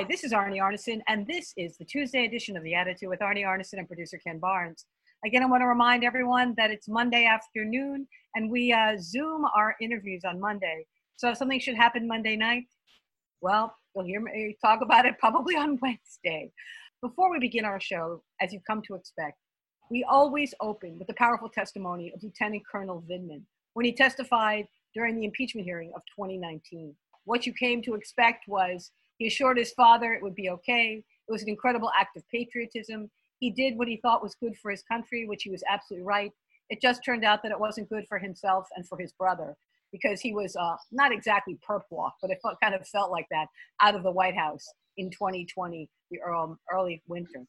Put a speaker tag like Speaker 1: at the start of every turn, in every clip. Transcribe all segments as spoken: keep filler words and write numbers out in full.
Speaker 1: this is Arnie Arnesen, and this is the Tuesday edition of The Attitude with Arnie Arnesen and producer Ken Barnes. Again, I want to remind everyone that it's Monday afternoon, and we uh, Zoom our interviews on Monday. So if something should happen Monday night, well, you'll hear me talk about it probably on Wednesday. Before we begin our show, as you've come to expect, we always open with the powerful testimony of Lieutenant Colonel Vindman when he testified during the impeachment hearing of twenty nineteen. What you came to expect was he assured his father it would be okay. It was an incredible act of patriotism. He did what he thought was good for his country, which he was absolutely right. It just turned out that it wasn't good for himself and for his brother because he was uh, not exactly perp walk, but it felt, kind of felt like that out of the White House in twenty twenty, the early, early winter.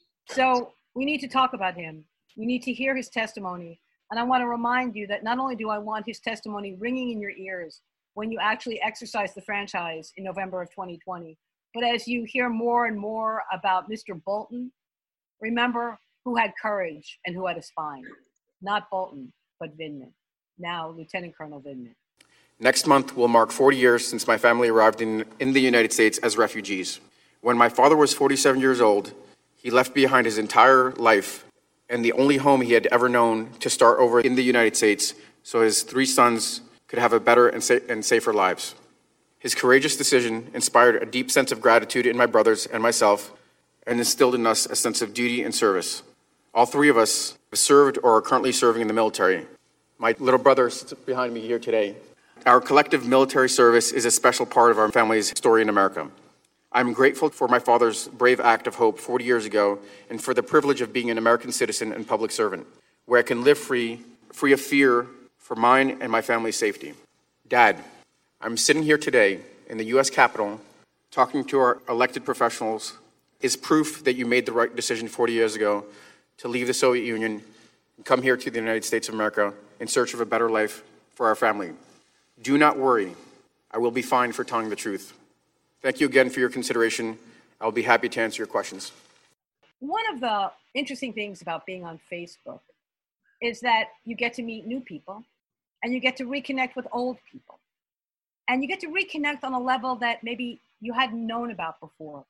Speaker 1: So we need to talk about him. We need to hear his testimony. And I want to remind you that not only do I want his testimony ringing in your ears when you actually exercise the franchise in November of twenty twenty, but as you hear more and more about Mister Bolton, remember who had courage and who had a spine. Not Bolton, but Vindman. Now, Lieutenant Colonel Vindman.
Speaker 2: Next month will mark forty years since my family arrived in, in the United States as refugees. When my father was forty-seven years old, he left behind his entire life and the only home he had ever known to start over in the United States so his three sons could have a better and, sa- and safer lives. His courageous decision inspired a deep sense of gratitude in my brothers and myself and instilled in us a sense of duty and service. All three of us have served or are currently serving in the military. My little brother sits behind me here today. Our collective military service is a special part of our family's story in America. I'm grateful for my father's brave act of hope forty years ago and for the privilege of being an American citizen and public servant, where I can live free, free of fear for mine and my family's safety. Dad, I'm sitting here today in the U S Capitol talking to our elected professionals is proof that you made the right decision forty years ago to leave the Soviet Union and come here to the United States of America in search of a better life for our family. Do not worry. I will be fine for telling the truth. Thank you again for your consideration. I'll be happy to answer your questions.
Speaker 1: One of the interesting things about being on Facebook is that you get to meet new people and you get to reconnect with old people. And you get to reconnect on a level that maybe you hadn't known about before.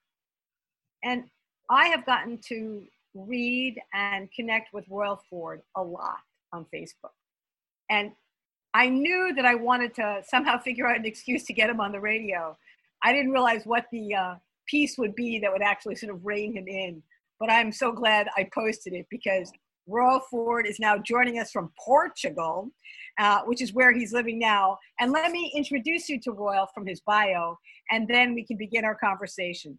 Speaker 1: And I have gotten to read and connect with Royal Ford a lot on Facebook. And I knew that I wanted to somehow figure out an excuse to get him on the radio. I didn't realize what the uh, piece would be that would actually sort of rein him in. But I'm so glad I posted it because Royal Ford is now joining us from Portugal, uh, which is where he's living now. And let me introduce you to Royal from his bio, and then we can begin our conversation.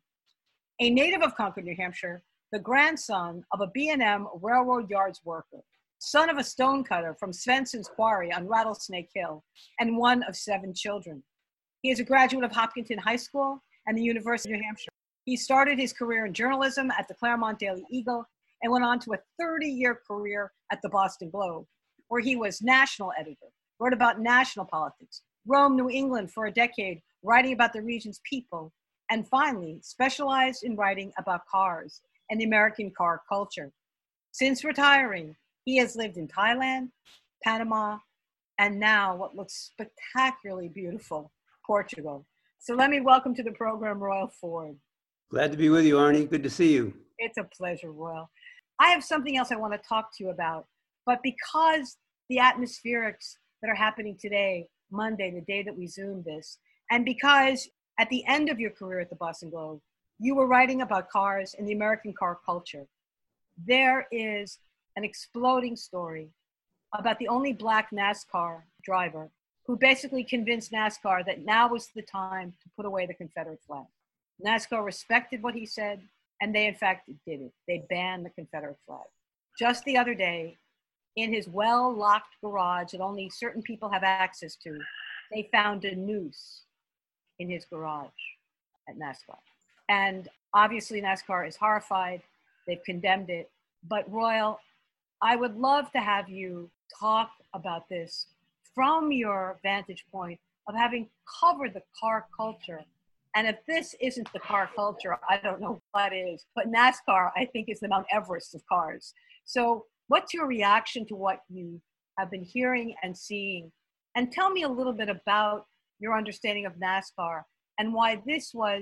Speaker 1: A native of Concord, New Hampshire, the grandson of a B and M railroad yards worker, son of a stonecutter from Svensson's Quarry on Rattlesnake Hill, and one of seven children. He is a graduate of Hopkinton High School and the University of New Hampshire. He started his career in journalism at the Claremont Daily Eagle and went on to a thirty-year career at the Boston Globe, where he was national editor, wrote about national politics, roamed New England for a decade, writing about the region's people, and finally specialized in writing about cars and the American car culture. Since retiring, he has lived in Thailand, Panama, and now what looks spectacularly beautiful, Portugal. So let me welcome to the program, Royal Ford.
Speaker 3: Glad to be with you, Arnie. Good to see you.
Speaker 1: It's a pleasure, Royal. I have something else I want to talk to you about, but because the atmospherics that are happening today, Monday, the day that we Zoomed this, and because at the end of your career at the Boston Globe, you were writing about cars and the American car culture, there is an exploding story about the only Black NASCAR driver who basically convinced NASCAR that now was the time to put away the Confederate flag. NASCAR respected what he said, and they in fact did it. They banned the Confederate flag. Just the other day, in his well-locked garage that only certain people have access to, they found a noose in his garage at NASCAR. And obviously NASCAR is horrified. They've condemned it. But Royal, I would love to have you talk about this from your vantage point of having covered the car culture. And if this isn't the car culture, I don't know what is. But NASCAR, I think, is the Mount Everest of cars. So what's your reaction to what you have been hearing and seeing? And tell me a little bit about your understanding of NASCAR and why this was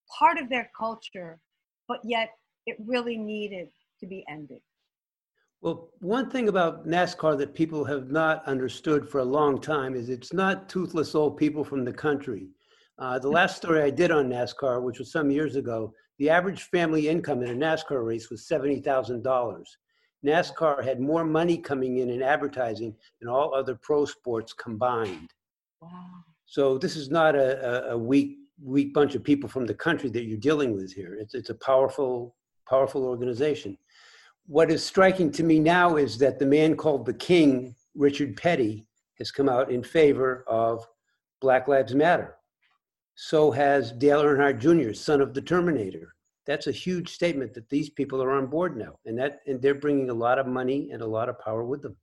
Speaker 1: part of their culture, but yet it really needed to be ended.
Speaker 3: Well, one thing about NASCAR that people have not understood for a long time is it's not toothless old people from the country. Uh, the last story I did on NASCAR, which was some years ago, the average family income in a NASCAR race was seventy thousand dollars. NASCAR had more money coming in in advertising than all other pro sports combined.
Speaker 1: Wow.
Speaker 3: So this is not a, a, a weak, weak bunch of people from the country that you're dealing with here. It's, it's a powerful, powerful organization. What is striking to me now is that the man called the King, Richard Petty, has come out in favor of Black Lives Matter. So has Dale Earnhardt Junior, son of the Terminator. That's a huge statement that these people are on board now, and that and they're bringing a lot of money and a lot of power with them.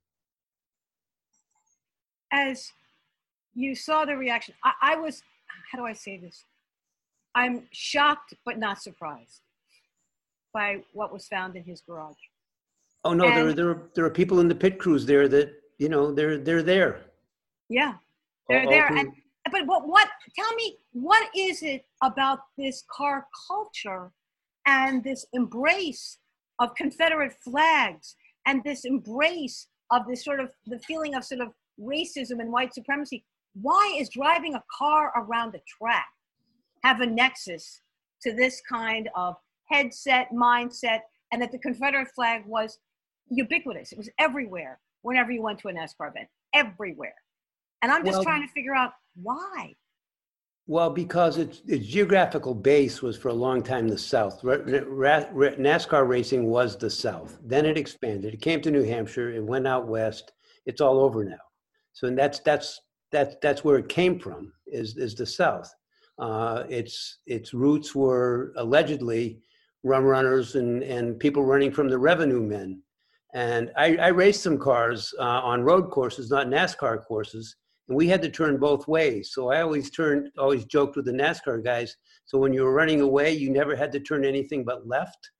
Speaker 1: As you saw the reaction, I, I was, how do I say this? I'm shocked but not surprised by what was found in his garage.
Speaker 3: Oh no, and there, there, there are people in the pit crews there that, you know, they're, they're there.
Speaker 1: Yeah, they're
Speaker 3: all,
Speaker 1: there.
Speaker 3: all
Speaker 1: And, but what, what, tell me, what is it about this car culture and this embrace of Confederate flags and this embrace of this sort of, the feeling of sort of racism and white supremacy? Why is driving a car around a track have a nexus to this kind of headset, mindset, and that the Confederate flag was ubiquitous? It was everywhere whenever you went to a NASCAR event, everywhere. And I'm just
Speaker 3: well,
Speaker 1: trying to figure out why.
Speaker 3: Well, because its, its geographical base was for a long time the South. Ra- ra- ra- NASCAR racing was the South. Then it expanded. It came to New Hampshire. It went out west. It's all over now. So and that's that's that's that's where it came from. Is is the South. Uh, its its roots were allegedly rum runners and and people running from the revenue men. And I, I raced some cars uh, on road courses, not NASCAR courses, and we had to turn both ways. So I always turned, always joked with the NASCAR guys. So when you were running away, you never had to turn anything but left.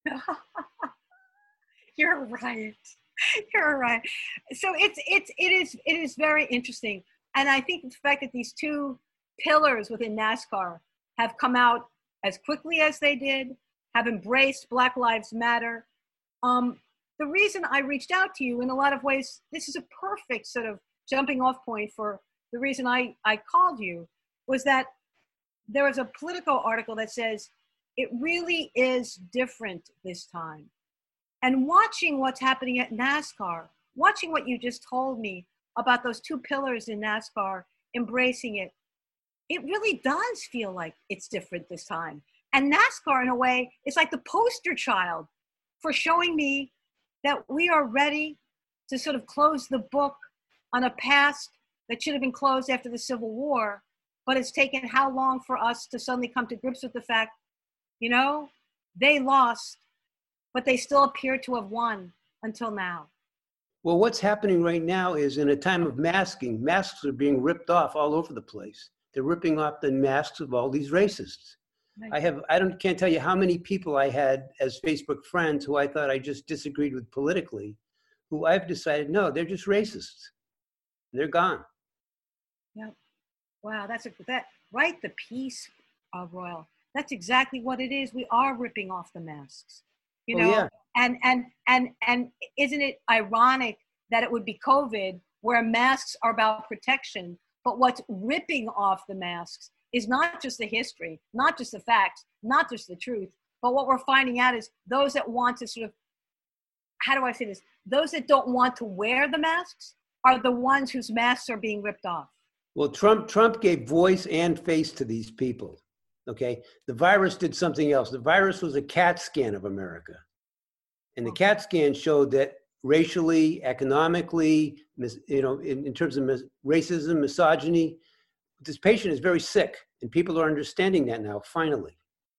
Speaker 1: You're right. You're right. So it's it's it is it is very interesting, and I think the fact that these two pillars within NASCAR have come out as quickly as they did, have embraced Black Lives Matter. Um, the reason I reached out to you in a lot of ways, this is a perfect sort of jumping off point for the reason I, I called you, was that there was a Politico article that says it really is different this time. And watching what's happening at NASCAR, watching what you just told me about those two pillars in NASCAR, embracing it, it really does feel like it's different this time. And NASCAR, in a way, is like the poster child for showing me that we are ready to sort of close the book on a past that should have been closed after the Civil War, but it's taken how long for us to suddenly come to grips with the fact, you know, they lost, but they still appear to have won until now.
Speaker 3: Well, what's happening right now is in a time of masking, masks are being ripped off all over the place. They're ripping off the masks of all these racists. I have, I don't, can't tell you how many people I had as Facebook friends who I thought I just disagreed with politically, who I've decided, no, they're just racists. They're gone.
Speaker 1: Yeah. Wow, that's a, that, write the piece, uh, Royal. That's exactly what it is. We are ripping off the masks, you know, oh, yeah. and, and, and, and isn't it ironic that it would be COVID where masks are about protection, but what's ripping off the masks is not just the history, not just the facts, not just the truth, but what we're finding out is those that want to sort of, how do I say this? Those that don't want to wear the masks are the ones whose masks are being ripped off.
Speaker 3: Well, Trump, Trump gave voice and face to these people, okay? The virus did something else. The virus was a CAT scan of America. And the CAT scan showed that racially, economically, you know, in, in terms of mis- racism, misogyny, this patient is very sick, and people are understanding that now, finally.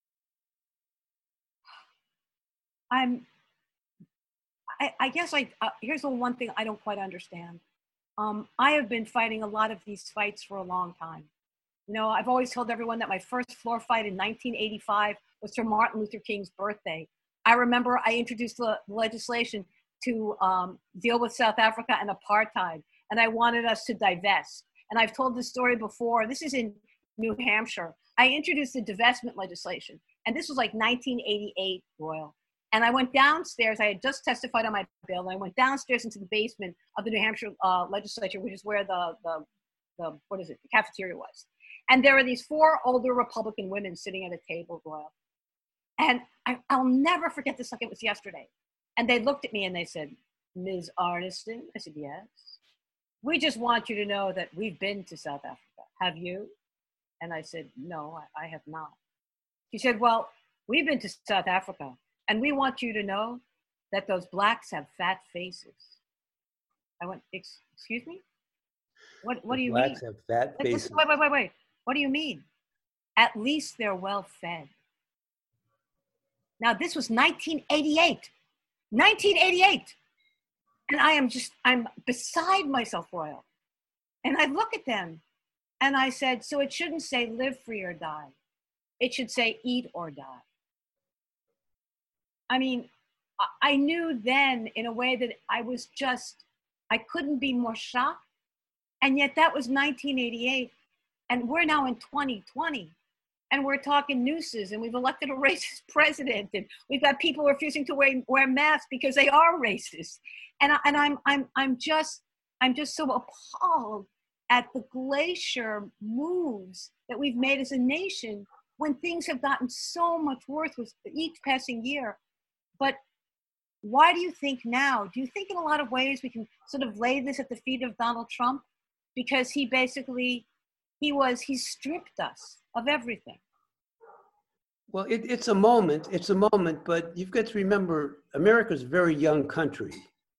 Speaker 1: I'm, I, I guess I, uh, here's the one thing I don't quite understand. Um, I have been fighting a lot of these fights for a long time. You know, I've always told everyone that my first floor fight in nineteen eighty-five was for Martin Luther King's birthday. I remember I introduced the legislation to um, deal with South Africa and apartheid, and I wanted us to divest. And I've told this story before. This is in New Hampshire. I introduced the divestment legislation. And this was like nineteen eighty-eight, Royal. And I went downstairs. I had just testified on my bill. And I went downstairs into the basement of the New Hampshire uh, legislature, which is where the, the, the, what is it, the cafeteria was. And there were these four older Republican women sitting at a table, Royal. And I, I'll never forget this like it was yesterday. And they looked at me and they said, Miz Arniston? I said, yes. We just want you to know that we've been to South Africa. Have you? And I said, no, I, I have not. She said, well, we've been to South Africa. And we want you to know that those blacks have fat faces. I went, excuse me? What, what do you
Speaker 3: blacks
Speaker 1: mean?
Speaker 3: Blacks have fat faces.
Speaker 1: Wait, wait, wait, wait. What do you mean? At least they're well fed. Now, this was nineteen eighty-eight. nineteen eighty-eight. And I am just, I'm beside myself, Royal. And I look at them and I said, so it shouldn't say live free or die. It should say eat or die. I mean, I knew then in a way that I was just, I couldn't be more shocked. And yet that was nineteen eighty-eight. And we're now in twenty twenty. And we're talking nooses, and we've elected a racist president, and we've got people refusing to wear, wear masks because they are racist. And, I, and I'm, I'm, I'm, just, I'm just so appalled at the glacier moves that we've made as a nation when things have gotten so much worse with each passing year. But why do you think now? Do you think in a lot of ways we can sort of lay this at the feet of Donald Trump? Because he basically, he was, he stripped us of everything.
Speaker 3: Well, it, it's a moment, it's a moment, but you've got to remember, America's a very young country.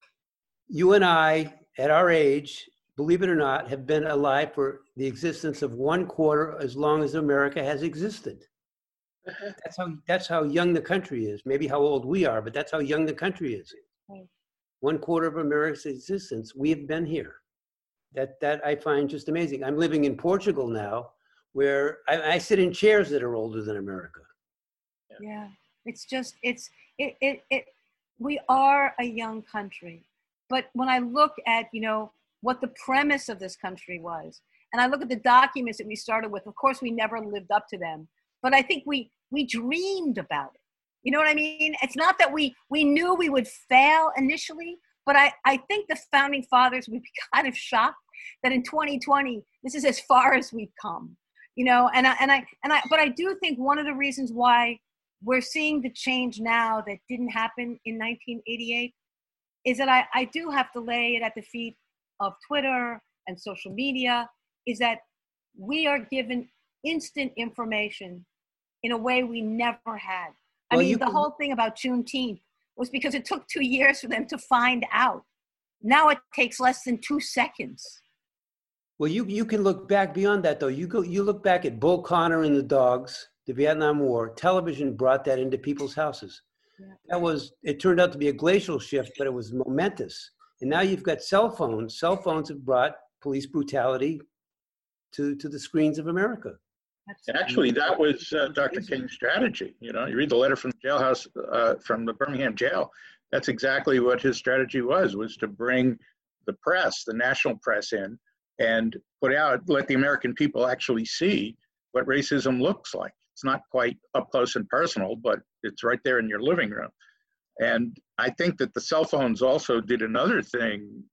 Speaker 3: You and I, at our age, believe it or not, have been alive for the existence of one quarter as long as America has existed. That's how, that's how young the country is. Maybe how old we are, but that's how young the country is.
Speaker 1: Right.
Speaker 3: One quarter of America's existence, we have been here. That, that I find just amazing. I'm living in Portugal now, where I, I sit in chairs that are older than America.
Speaker 1: Yeah, it's just, it's, it, it, it, we are a young country. But when I look at, you know, what the premise of this country was, and I look at the documents that we started with, of course, we never lived up to them. But I think we, we dreamed about it. You know what I mean? It's not that we, we knew we would fail initially, but I, I think the founding fathers would be kind of shocked that in twenty twenty, this is as far as we've come. You know, and I, and I, and I, but I do think one of the reasons why we're seeing the change now that didn't happen in nineteen eighty-eight is that I, I do have to lay it at the feet of Twitter and social media, is that we are given instant information in a way we never had. I
Speaker 3: Well,
Speaker 1: mean,
Speaker 3: you
Speaker 1: the
Speaker 3: can-
Speaker 1: whole thing about Juneteenth was because it took two years for them to find out. Now it takes less than two seconds.
Speaker 3: Well, you, you can look back beyond that, though. You go, you look back at Bull Connor and the dogs, the Vietnam War. Television brought that into people's houses.
Speaker 1: Yeah.
Speaker 3: That was, it turned out to be a glacial shift, but it was momentous. And now you've got cell phones. Cell phones have brought police brutality to, to the screens of America.
Speaker 4: Actually, that was uh, Doctor King's strategy. You know, you read the letter from the jailhouse, uh, from the Birmingham jail. That's exactly what his strategy was, was to bring the press, the national press in, and put out, let the American people actually see what racism looks like. It's not quite up close and personal, but it's right there in your living room. And I think that the cell phones also did another thing,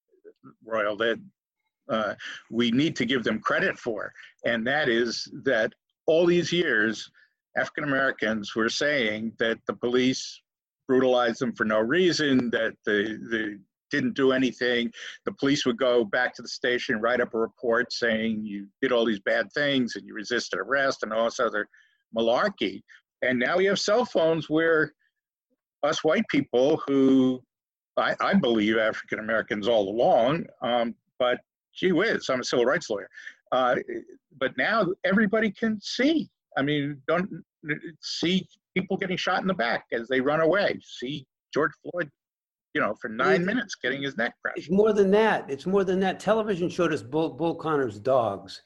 Speaker 4: Royal, that uh, we need to give them credit for. And that is that all these years, African Americans were saying that the police brutalized them for no reason, that they, they didn't do anything. The police would go back to the station, write up a report saying you did all these bad things and you resisted arrest and all this other malarkey. And now we have cell phones where us white people who, I, I believe African Americans all along, um, but gee whiz, I'm a civil rights lawyer. Uh, but now everybody can see. I mean, don't see people getting shot in the back as they run away. See George Floyd, you know, for nine minutes getting his neck crushed.
Speaker 3: It's more than that. It's more than that. Television showed us Bull, Bull Connor's dogs.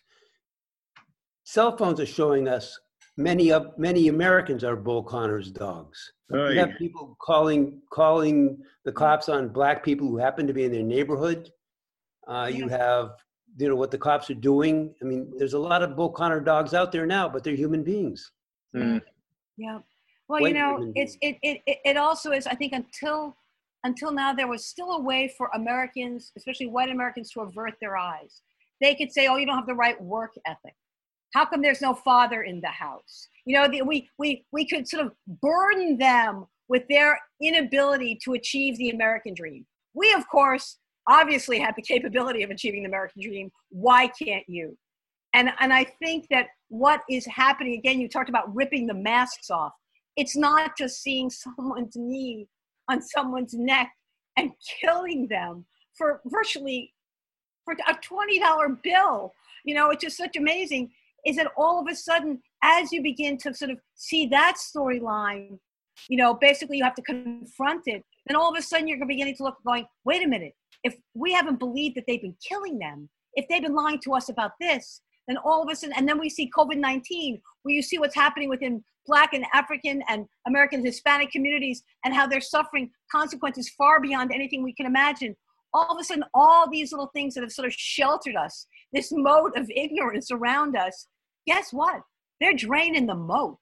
Speaker 3: Cell phones are showing us many of many Americans are Bull Connor's dogs.
Speaker 4: Oh,
Speaker 3: You
Speaker 4: yeah.
Speaker 3: have people calling calling the cops on black people who happen to be in their neighborhood. Uh, you have you know, what the cops are doing. I mean, there's a lot of Bull Connor dogs out there now, but they're human beings.
Speaker 4: Mm.
Speaker 1: Yeah. Well,
Speaker 3: White
Speaker 1: you know,
Speaker 3: human
Speaker 1: it's it, it it it also is. I think until until now, there was still a way for Americans, especially white Americans, to avert their eyes. They could say, "Oh, you don't have the right work ethic. How come there's no father in the house?" You know, the, we we we could sort of burden them with their inability to achieve the American dream. We, of course, obviously have the capability of achieving the American dream. Why can't you? And and I think that what is happening, again, you talked about ripping the masks off. It's not just seeing someone's knee on someone's neck and killing them for virtually for a twenty dollar bill. You know, it's just such amazing, is that all of a sudden, as you begin to sort of see that storyline, you know, basically you have to confront it. Then all of a sudden you're beginning to look going, wait a minute, if we haven't believed that they've been killing them, if they've been lying to us about this, then all of a sudden, and then we see COVID nineteen, where you see what's happening within Black and African and American Hispanic communities and how they're suffering consequences far beyond anything we can imagine. All of a sudden, all these little things that have sort of sheltered us, this moat of ignorance around us, guess what? They're draining the moat.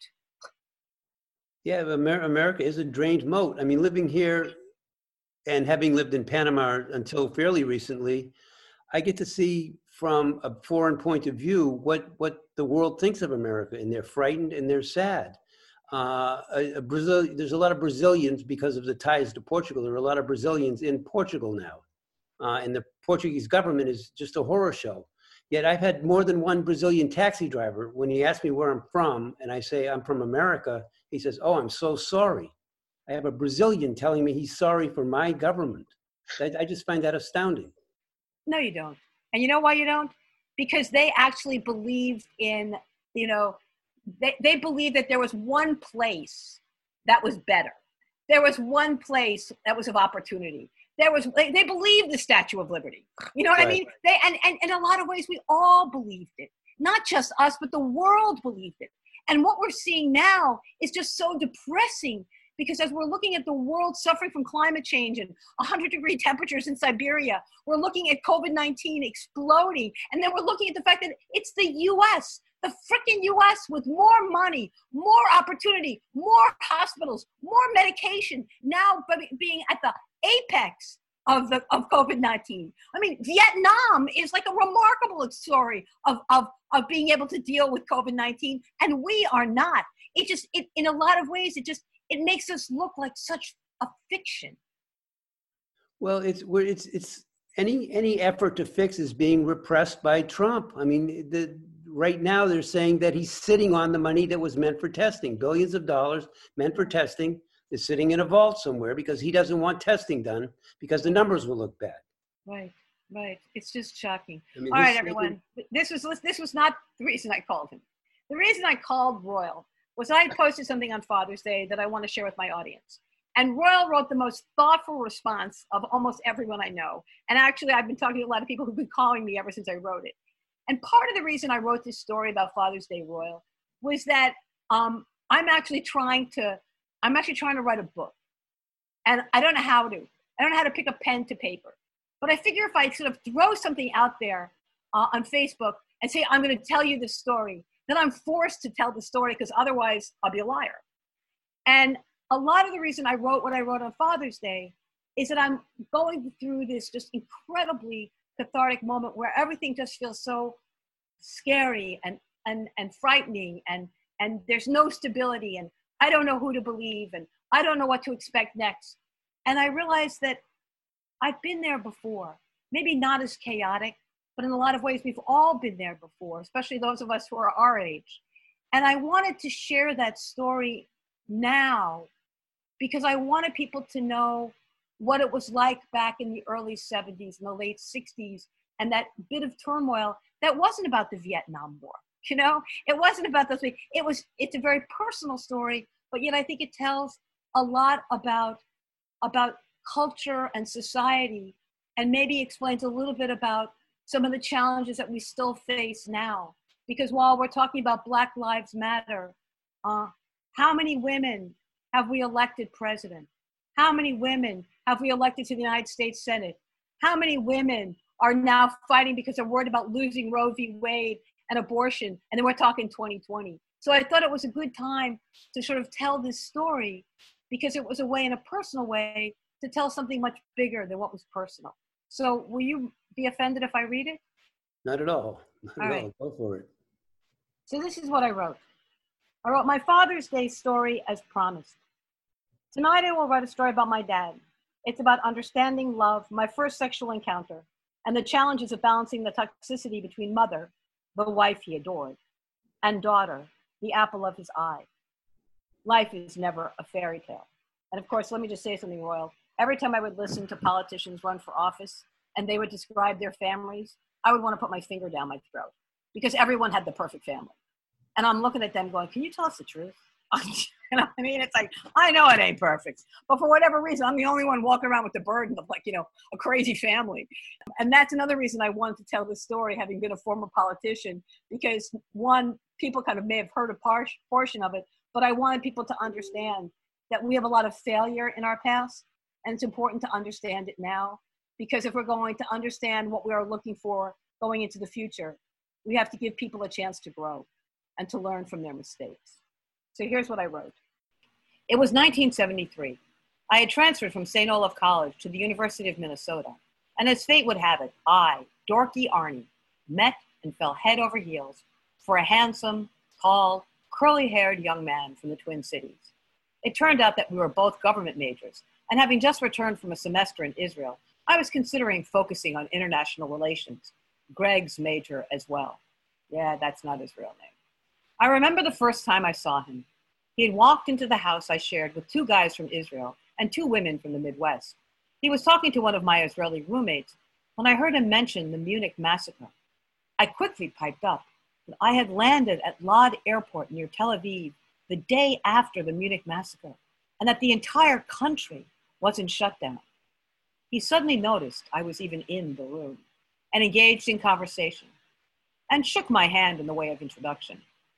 Speaker 3: Yeah, Amer- America is a drained moat. I mean, living here and having lived in Panama until fairly recently, I get to see from a foreign point of view what, what the world thinks of America, and they're frightened and they're sad. Uh, a, a Brazil, there's a lot of Brazilians, because of the ties to Portugal, there are a lot of Brazilians in Portugal now. Uh, and the Portuguese government is just a horror show. Yet I've had more than one Brazilian taxi driver, when he asks me where I'm from, and I say I'm from America, he says, "Oh, I'm so sorry." I have a Brazilian telling me he's sorry for my government. I, I just find that astounding.
Speaker 1: No, you don't. And you know why you don't? Because they actually believed in, you know, they, they believed that there was one place that was better. There was one place that was of opportunity. There was, they, they believed the Statue of Liberty. You know what right. I mean? They, and, and in a lot of ways, we all believed it. Not just us, but the world believed it. And what we're seeing now is just so depressing, because as we're looking at the world suffering from climate change and one hundred degree temperatures in Siberia, we're looking at COVID nineteen exploding. And then we're looking at the fact that it's the U S, the freaking U S with more money, more opportunity, more hospitals, more medication, now being at the apex of the of COVID nineteen. I mean, Vietnam is like a remarkable story of, of, of being able to deal with COVID nineteen, and we are not. It just, it, in a lot of ways, it just, it makes us look like such a fiction.
Speaker 3: Well, it's where it's it's any any effort to fix is being repressed by Trump. I mean, the right now they're saying that he's sitting on the money that was meant for testing, billions of dollars meant for testing, is sitting in a vault somewhere because he doesn't want testing done because the numbers will look bad.
Speaker 1: Right, right. It's just shocking. I mean, All right, everyone. This was this was not the reason I called him. The reason I called Royal was I posted something on Father's Day that I want to share with my audience. And Royal wrote the most thoughtful response of almost everyone I know. And actually, I've been talking to a lot of people who've been calling me ever since I wrote it. And part of the reason I wrote this story about Father's Day, Royal, was that um, I'm actually trying to, I'm actually trying to write a book. And I don't know how to. I don't know how to pick a pen to paper. But I figure if I sort of throw something out there uh, on Facebook and say, I'm going to tell you this story, then I'm forced to tell the story because otherwise I'll be a liar. And a lot of the reason I wrote what I wrote on Father's Day is that I'm going through this just incredibly cathartic moment where everything just feels so scary and and and frightening, and and there's no stability, and I don't know who to believe, and I don't know what to expect next. And I realized that I've been there before, maybe not as chaotic, but in a lot of ways we've all been there before, especially those of us who are our age. And I wanted to share that story now because I wanted people to know what it was like back in the early seventies and the late sixties, and that bit of turmoil that wasn't about the Vietnam War. You know, it wasn't about those things. It was, it's a very personal story, but yet I think it tells a lot about, about culture and society, and maybe explains a little bit about some of the challenges that we still face now. Because while we're talking about Black Lives Matter, uh, how many women have we elected president? How many women have we elected to the United States Senate? How many women are now fighting because they're worried about losing Roe v. Wade and abortion. And then we're talking twenty twenty. So I thought it was a good time to sort of tell this story because it was a way, in a personal way, to tell something much bigger than what was personal. So will you be offended if I read it?
Speaker 3: Not at all. Not
Speaker 1: All
Speaker 3: at
Speaker 1: right.
Speaker 3: all. Go for it.
Speaker 1: So this is what I wrote. I wrote my Father's Day story as promised. Tonight I will write a story about my dad. It's about understanding love, my first sexual encounter, and the challenges of balancing the toxicity between mother, the wife he adored, and daughter, the apple of his eye. Life is never a fairy tale. And of course, let me just say something, Royal. Every time I would listen to politicians run for office and they would describe their families, I would want to put my finger down my throat because everyone had the perfect family. And I'm looking at them going, can you tell us the truth? You know what I mean? It's like, I know it ain't perfect, but for whatever reason, I'm the only one walking around with the burden of like, you know, a crazy family. And that's another reason I wanted to tell this story, having been a former politician, because one, people kind of may have heard a par- portion of it, but I wanted people to understand that we have a lot of failure in our past, and it's important to understand it now, because if we're going to understand what we are looking for going into the future, we have to give people a chance to grow and to learn from their mistakes. So here's what I wrote. It was nineteen seventy-three. I had transferred from Saint Olaf College to the University of Minnesota. And as fate would have it, I, dorky Arnie, met and fell head over heels for a handsome, tall, curly-haired young man from the Twin Cities. It turned out that we were both government majors, and having just returned from a semester in Israel, I was considering focusing on international relations. Greg's major as well. Yeah, that's not his real name. I remember the first time I saw him. He had walked into the house I shared with two guys from Israel and two women from the Midwest. He was talking to one of my Israeli roommates when I heard him mention the Munich massacre. I quickly piped up that I had landed at Lod Airport near Tel Aviv the day after the Munich massacre, and that the entire country was in shutdown. He suddenly noticed I was even in the room and engaged in conversation and shook my hand in the way of introduction.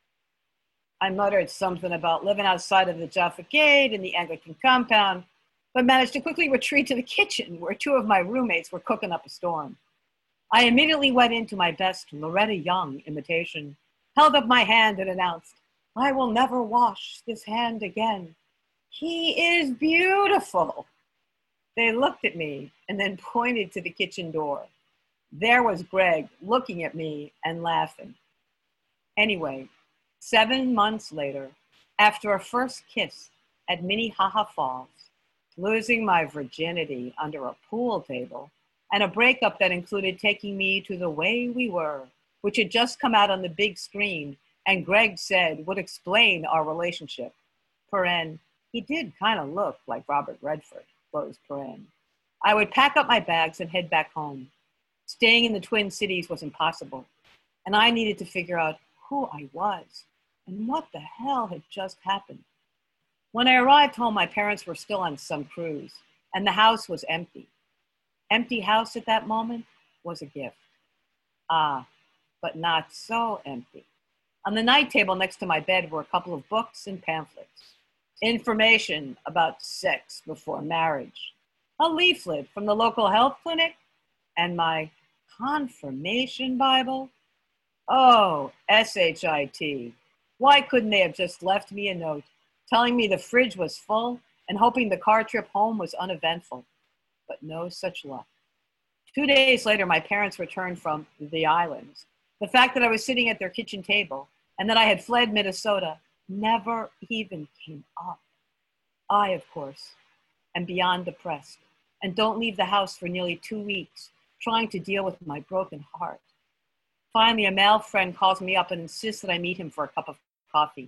Speaker 1: I muttered something about living outside of the Jaffa Gate in the Anglican compound, but managed to quickly retreat to the kitchen where two of my roommates were cooking up a storm. I immediately went into my best Loretta Young imitation, held up my hand and announced, I will never wash this hand again. He is beautiful. They looked at me and then pointed to the kitchen door. There was Greg looking at me and laughing. Anyway, seven months later, after a first kiss at Minnehaha Falls, losing my virginity under a pool table, and a breakup that included taking me to The Way We Were, which had just come out on the big screen, and Greg said would explain our relationship. Paren, he did kind of look like Robert Redford, close paren. I would pack up my bags and head back home. Staying in the Twin Cities was impossible, and I needed to figure out who I was and what the hell had just happened. When I arrived home, my parents were still on some cruise, and the house was empty. Empty house at that moment was a gift. Ah, but not so empty. On the night table next to my bed were a couple of books and pamphlets. Information about sex before marriage, a leaflet from the local health clinic, and my confirmation Bible. Oh, S H I T. Why couldn't they have just left me a note telling me the fridge was full and hoping the car trip home was uneventful? But no such luck. Two days later, my parents returned from the islands. The fact that I was sitting at their kitchen table and that I had fled Minnesota never even came up. I, of course, am beyond depressed and don't leave the house for nearly two weeks, trying to deal with my broken heart. Finally, a male friend calls me up and insists that I meet him for a cup of coffee.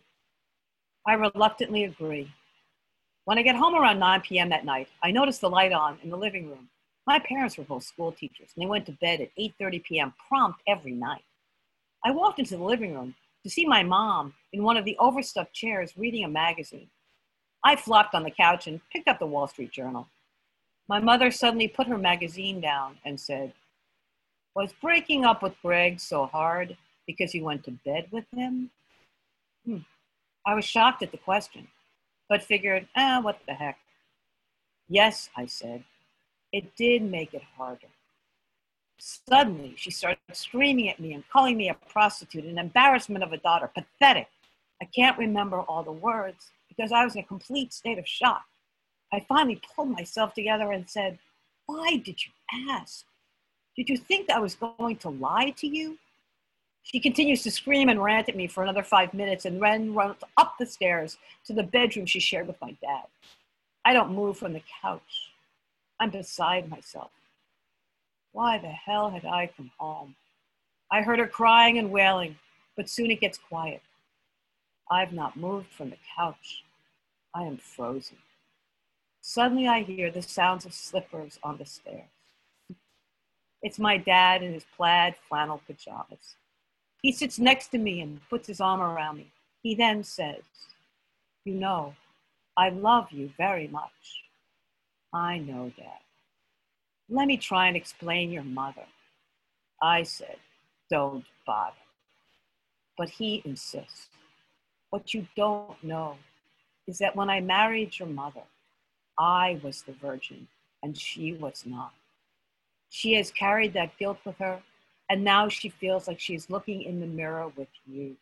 Speaker 1: I reluctantly agree. When I get home around nine p.m. that night, I notice the light on in the living room. My parents were both school teachers, and they went to bed at eight thirty p.m. prompt every night. I walked into the living room to see my mom in one of the overstuffed chairs reading a magazine. I flopped on the couch and picked up the Wall Street Journal. My mother suddenly put her magazine down and said, was breaking up with Greg so hard because you went to bed with him? Hmm. I was shocked at the question, but figured, ah, what the heck. Yes, I said, it did make it harder. Suddenly, she started screaming at me and calling me a prostitute, an embarrassment of a daughter, pathetic. I can't remember all the words because I was in a complete state of shock. I finally pulled myself together and said, "Why did you ask? Did you think I was going to lie to you?" She continues to scream and rant at me for another five minutes and then runs up the stairs to the bedroom she shared with my dad. I don't move from the couch. I'm beside myself. Why the hell had I come home? I heard her crying and wailing, but soon it gets quiet. I've not moved from the couch. I am frozen. Suddenly I hear the sounds of slippers on the stairs. It's my dad in his plaid flannel pajamas. He sits next to me and puts his arm around me. He then says, "You know, I love you very much." I know, Dad. Let me try and explain your mother. I said, "Don't bother." But he insists. What you don't know is that when I married your mother, I was the virgin and she was not. She has carried that guilt with her, and now she feels like she's looking in the mirror with you.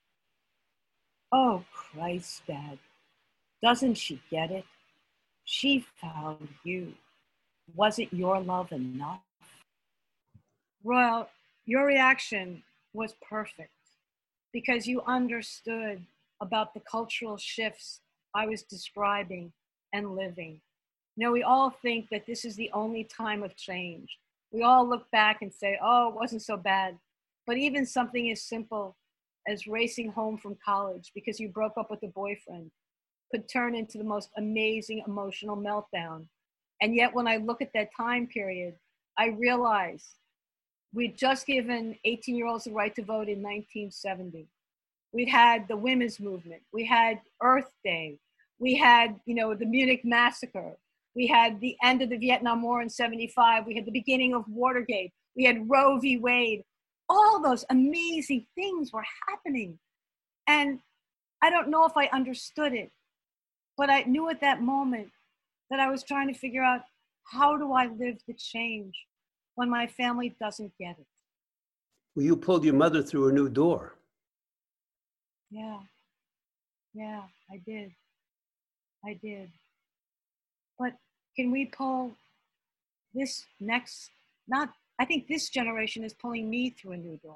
Speaker 1: Oh, Christ, Dad. Doesn't she get it? She found you. Wasn't your love enough? Well, your reaction was perfect because you understood about the cultural shifts I was describing and living. You know, we all think that this is the only time of change. We all look back and say, oh, it wasn't so bad. But even something as simple as racing home from college because you broke up with a boyfriend could turn into the most amazing emotional meltdown. And yet when I look at that time period, I realize we'd just given eighteen-year-olds the right to vote in nineteen seventy. We'd had the women's movement. We had Earth Day. We had, you know, the Munich massacre. We had the end of the Vietnam War in seventy-five. We had the beginning of Watergate. We had Roe v. Wade. All those amazing things were happening. And I don't know if I understood it, but I knew at that moment that I was trying to figure out, how do I live the change when my family doesn't get it?
Speaker 3: Well, you pulled your mother through a new door.
Speaker 1: Yeah, yeah, I did. I did. But can we pull this next, not, I think this generation is pulling me through a new door.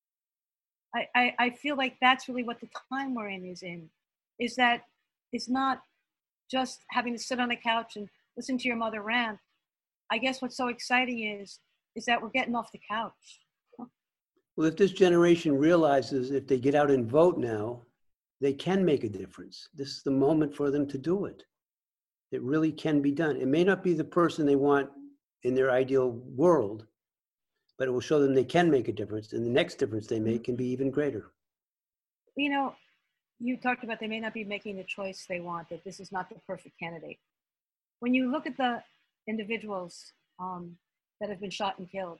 Speaker 1: I, I, I feel like that's really what the time we're in is in, is that it's not just having to sit on a couch and listen to your mother rant. I guess what's so exciting is, is that we're getting off the couch.
Speaker 3: Well, if this generation realizes if they get out and vote now, they can make a difference. This is the moment for them to do it. It really can be done. It may not be the person they want in their ideal world, but it will show them they can make a difference. And the next difference they make can be even greater.
Speaker 1: You know, you talked about they may not be making the choice they want, that this is not the perfect candidate. When you look at the individuals um, that have been shot and killed,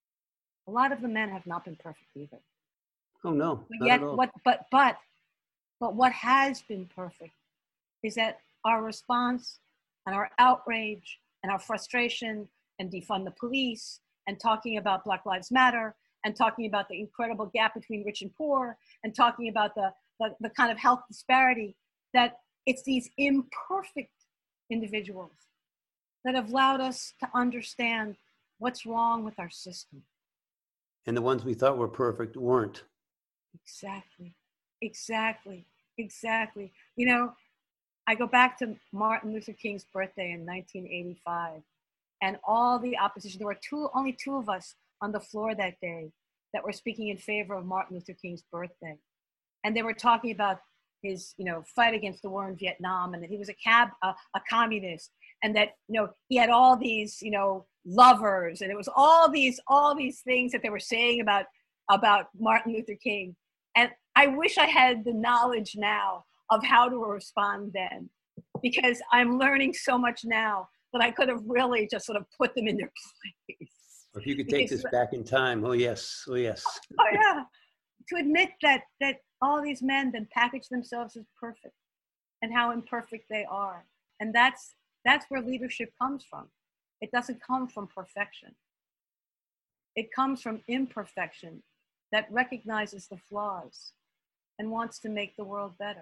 Speaker 1: a lot of the men have not been perfect either.
Speaker 3: Oh no,
Speaker 1: But
Speaker 3: not
Speaker 1: yet,
Speaker 3: at all.
Speaker 1: what? But but but what has been perfect is that our response and our outrage and our frustration and defund the police and talking about Black Lives Matter and talking about the incredible gap between rich and poor and talking about the the, the kind of health disparity, that it's these imperfect individuals that have allowed us to understand what's wrong with our system.
Speaker 3: And the ones we thought were perfect weren't.
Speaker 1: Exactly, exactly, exactly. You know, I go back to Martin Luther King's birthday in nineteen eighty-five, and all the opposition. There were two, only two of us on the floor that day that were speaking in favor of Martin Luther King's birthday. And they were talking about his, you know, fight against the war in Vietnam, and that he was a cab, a, a communist, and that, you know, he had all these, you know, lovers, and it was all these, all these things that they were saying about, about Martin Luther King. And I wish I had the knowledge now of how to respond then, because I'm learning so much now that I could have really just sort of put them in their place.
Speaker 3: Or if you could take
Speaker 1: Because,
Speaker 3: this back in time, oh yes, oh yes.
Speaker 1: oh yeah, to admit that that all these men then package themselves as perfect and how imperfect they are. And that's that's where leadership comes from. It doesn't come from perfection. It comes from imperfection that recognizes the flaws and wants to make the world better.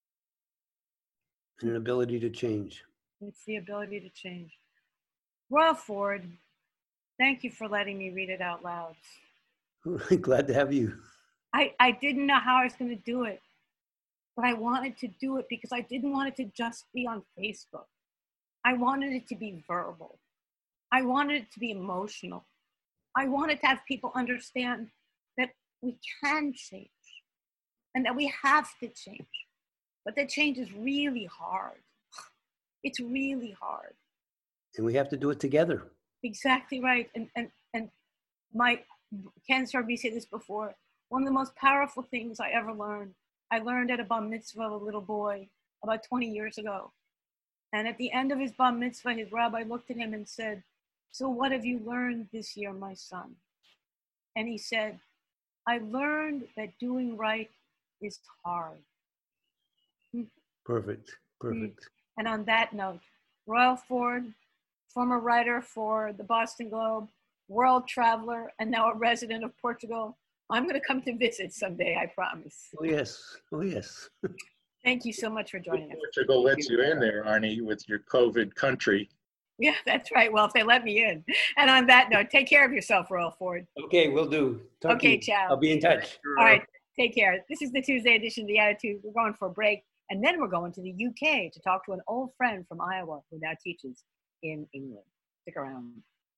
Speaker 3: An ability to change.
Speaker 1: It's the ability to change. Royal Ford, thank you for letting me read it out loud.
Speaker 3: Glad to have you.
Speaker 1: I, I didn't know how I was going to do it, but I wanted to do it because I didn't want it to just be on Facebook. I wanted it to be verbal. I wanted it to be emotional. I wanted to have people understand that we can change and that we have to change, but that change is really hard. It's really hard.
Speaker 3: And we have to do it together.
Speaker 1: Exactly right. And and and my Ken's heard me say this before. One of the most powerful things I ever learned, I learned at a bar mitzvah of a little boy about twenty years ago. And at the end of his bar mitzvah, his rabbi looked at him and said, "So what have you learned this year, my son?" And he said, "I learned that doing right is hard."
Speaker 3: Perfect. Perfect.
Speaker 1: And on that note, Royal Ford, former writer for the Boston Globe, world traveler, and now a resident of Portugal. I'm going to come to visit someday, I promise.
Speaker 3: Oh, yes. Oh, yes.
Speaker 1: Thank you so much for joining us.
Speaker 4: Portugal lets you in there, Arnie, with your COVID country.
Speaker 1: Yeah, that's right. Well, if they let me in. And on that note, take care of yourself, Royal Ford.
Speaker 3: Okay, will do. Talk
Speaker 1: okay,
Speaker 3: to
Speaker 1: ciao.
Speaker 3: I'll be in touch.
Speaker 1: All right, take care. This is the Tuesday edition of The Attitude. We're going for a break, and then we're going to the U K to talk to an old friend from Iowa who now teaches in England. Stick around.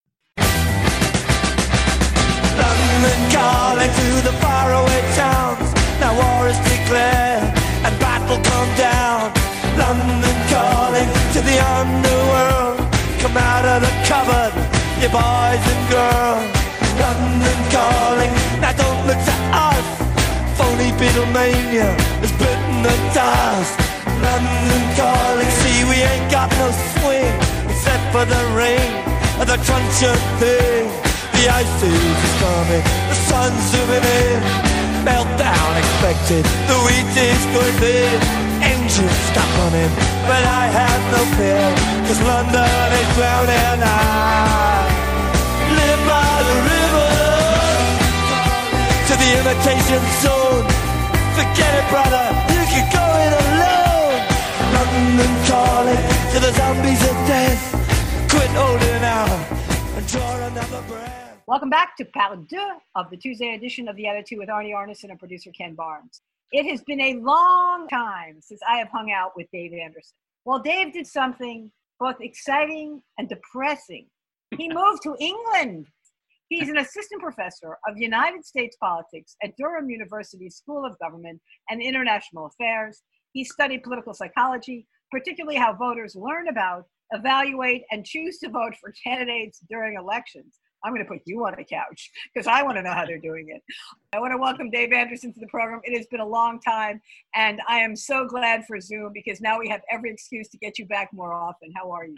Speaker 5: London calling to the faraway towns. Now war is declared and battle come down. London calling to the underworld. Come out of the cupboard, you boys and girls. London calling, now don't look to us. Phony Beatlemania has bitten the dust. London calling, see we ain't got no swing except for the rain and the truncheon thing. The ice age is coming, the sun's zooming in. Meltdown expected, the wheat is going thin. Engines stop running, but I have no fear, cause London is drowning. I live by the river, to the imitation zone. Forget it, brother, you can go it alone. London calling to the zombies of death. Quit holding out and draw another breath.
Speaker 1: Welcome back to Part two of the Tuesday edition of The Attitude with Arnie Arnesen and producer Ken Barnes. It has been a long time since I have hung out with Dave Anderson. Well, Dave did something both exciting and depressing. He moved to England. He's an assistant professor of United States politics at Durham University's School of Government and International Affairs. He studied political psychology, particularly how voters learn about, evaluate, and choose to vote for candidates during elections. I'm going to put you on a couch because I want to know how they're doing it. I want to welcome Dave Anderson to the program. It has been a long time, and I am so glad for Zoom because now we have every excuse to get you back more often. How are you?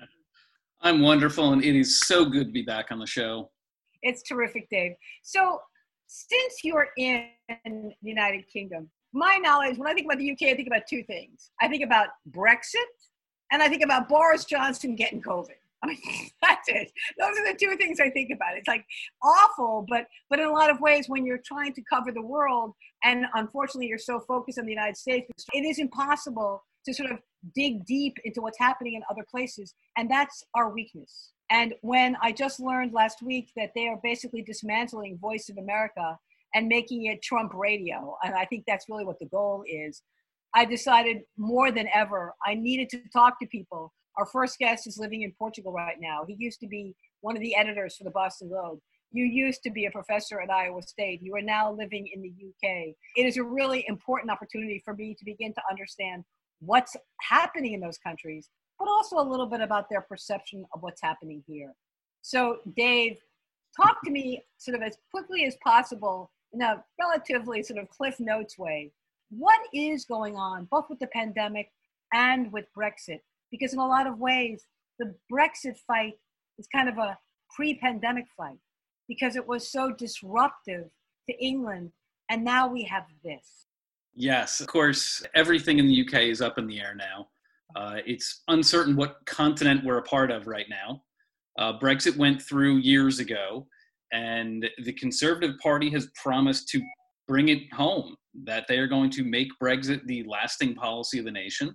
Speaker 6: I'm wonderful, and it is so good to be back on the show.
Speaker 1: It's terrific, Dave. So since you're in the United Kingdom, my knowledge, when I think about the U K, I think about two things. I think about Brexit, and I think about Boris Johnson getting COVID. I mean, that's it. Those are the two things I think about. It's like awful, but but in a lot of ways, when you're trying to cover the world, and unfortunately you're so focused on the United States, it is impossible to sort of dig deep into what's happening in other places. And that's our weakness. And when I just learned last week that they are basically dismantling Voice of America and making it Trump radio, and I think that's really what the goal is, I decided more than ever, I needed to talk to people. Our first guest is living in Portugal right now. He used to be one of the editors for the Boston Globe. You used to be a professor at Iowa State. You are now living in the U K. It is a really important opportunity for me to begin to understand what's happening in those countries, but also a little bit about their perception of what's happening here. So Dave, talk to me sort of as quickly as possible in a relatively sort of Cliff Notes way. What is going on both with the pandemic and with Brexit? Because in a lot of ways, the Brexit fight is kind of a pre-pandemic fight because it was so disruptive to England. And now we have this.
Speaker 6: Yes, of course, everything in the U K is up in the air now. Uh, it's uncertain what continent we're a part of right now. Uh, Brexit went through years ago. And the Conservative Party has promised to bring it home, that they are going to make Brexit the lasting policy of the nation.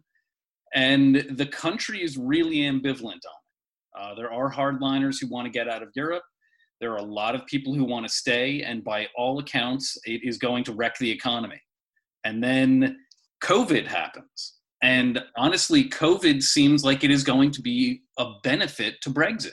Speaker 6: And the country is really ambivalent on it. Uh, there are hardliners who want to get out of Europe. There are a lot of people who want to stay. And by all accounts, it is going to wreck the economy. And then COVID happens. And honestly, COVID seems like it is going to be a benefit to Brexit.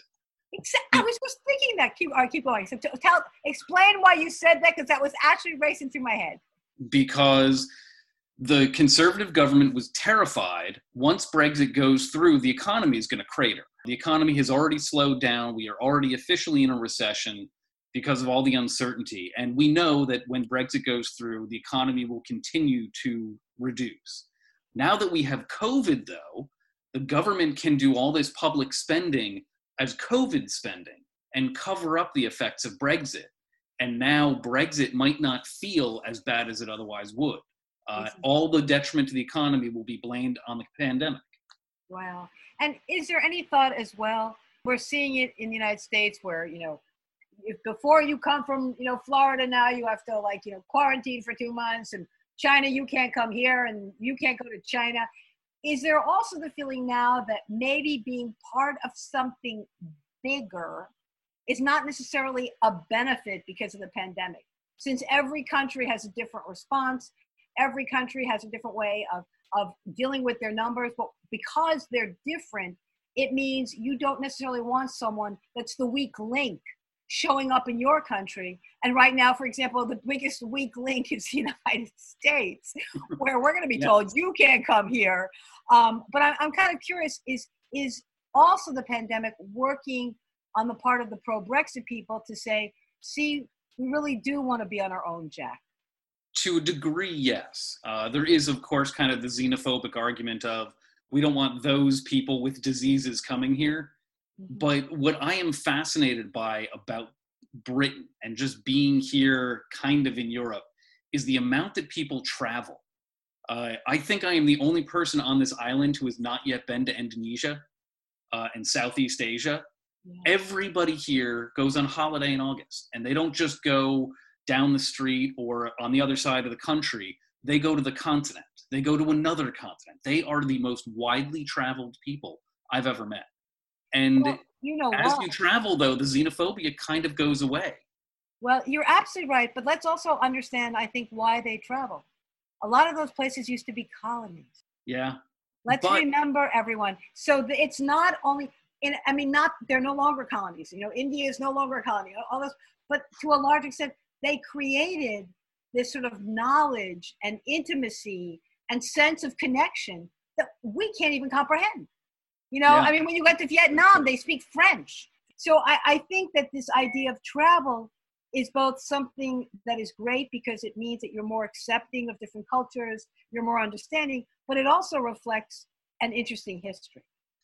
Speaker 1: I was just thinking that. Keep, uh, keep going. So tell, explain why you said that, because that was actually racing through my head.
Speaker 6: Because the Conservative government was terrified once Brexit goes through, the economy is going to crater. The economy has already slowed down. We are already officially in a recession because of all the uncertainty. And we know that when Brexit goes through, the economy will continue to reduce. Now that we have COVID, though, the government can do all this public spending as COVID spending and cover up the effects of Brexit. And now Brexit might not feel as bad as it otherwise would. Uh, all the detriment to the economy will be blamed on the pandemic.
Speaker 1: Wow. And is there any thought as well? We're seeing it in the United States where, you know, if before you come from, you know, Florida, now you have to, like, you know, quarantine for two months, and China, you can't come here and you can't go to China. Is there also the feeling now that maybe being part of something bigger is not necessarily a benefit because of the pandemic? Since every country has a different response, every country has a different way of, of dealing with their numbers, but because they're different, it means you don't necessarily want someone that's the weak link showing up in your country. And right now, for example, the biggest weak link is the United States, where we're going to be yeah. told you can't come here. Um, but I, I'm kind of curious, is is also the pandemic working on the part of the pro-Brexit people to say, see, we really do want to be on our own, Jack?
Speaker 6: To a degree, yes. Uh, there is, of course, kind of the xenophobic argument of we don't want those people with diseases coming here. Mm-hmm. But what I am fascinated by about Britain and just being here kind of in Europe is the amount that people travel. Uh, I think I am the only person on this island who has not yet been to Indonesia uh, and Southeast Asia. Yeah. Everybody here goes on holiday in August, and they don't just go down the street or on the other side of the country. They go to the continent. They go to another continent. They are the most widely traveled people I've ever met. And
Speaker 1: well, you know
Speaker 6: as
Speaker 1: what?
Speaker 6: you travel, though, the xenophobia kind of goes away.
Speaker 1: Well, you're absolutely right. But let's also understand, I think, why they travel. A lot of those places used to be colonies.
Speaker 6: Yeah.
Speaker 1: Let's
Speaker 6: but,
Speaker 1: remember, everyone. So the, it's not only, in, I mean, not they're no longer colonies. You know, India is no longer a colony. All those, but to a large extent, they created this sort of knowledge and intimacy and sense of connection that we can't even comprehend. You know, yeah. I mean, when you get to Vietnam, they speak French. So I, I think that this idea of travel is both something that is great because it means that you're more accepting of different cultures, you're more understanding, but it also reflects an interesting history.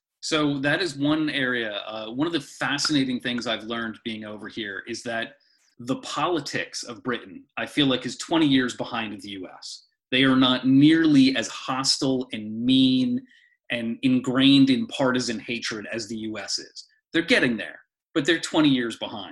Speaker 6: So that is one area. Uh, one of the fascinating things I've learned being over here is that the politics of Britain, I feel like, is twenty years behind the U S. They are not nearly as hostile and mean and ingrained in partisan hatred as the U S is. They're getting there, but they're twenty years behind.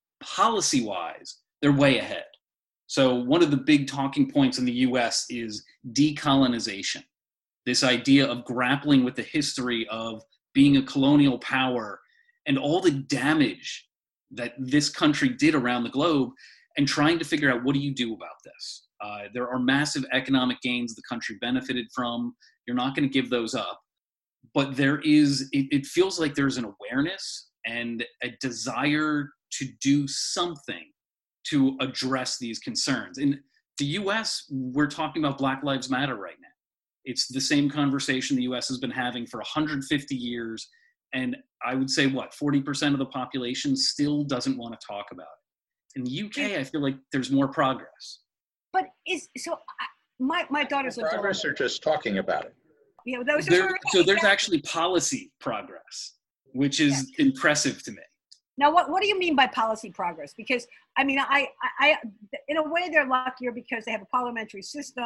Speaker 6: Policy-wise, they're way ahead. So one of the big talking points in the U S is decolonization. This idea of grappling with the history of being a colonial power and all the damage that this country did around the globe, and trying to figure out, what do you do about this? Uh, there are massive economic gains the country benefited from. You're not going to give those up. But there is, it, it feels like there's an awareness and a desire to do something to address these concerns. In the U S, we're talking about Black Lives Matter right now. It's the same conversation the U S has been having for one hundred fifty years. And I would say, what, forty percent of the population still doesn't want to talk about it. In the U K, I feel like there's more progress.
Speaker 1: But is, so I, my, my daughter's
Speaker 4: more progress or just talking about it?
Speaker 1: Yeah, those
Speaker 6: there,
Speaker 1: are,
Speaker 6: so there's actually policy progress, which is yeah. impressive to me.
Speaker 1: Now, what, what do you mean by policy progress? Because, I mean, I, I, in a way, they're luckier because they have a parliamentary system.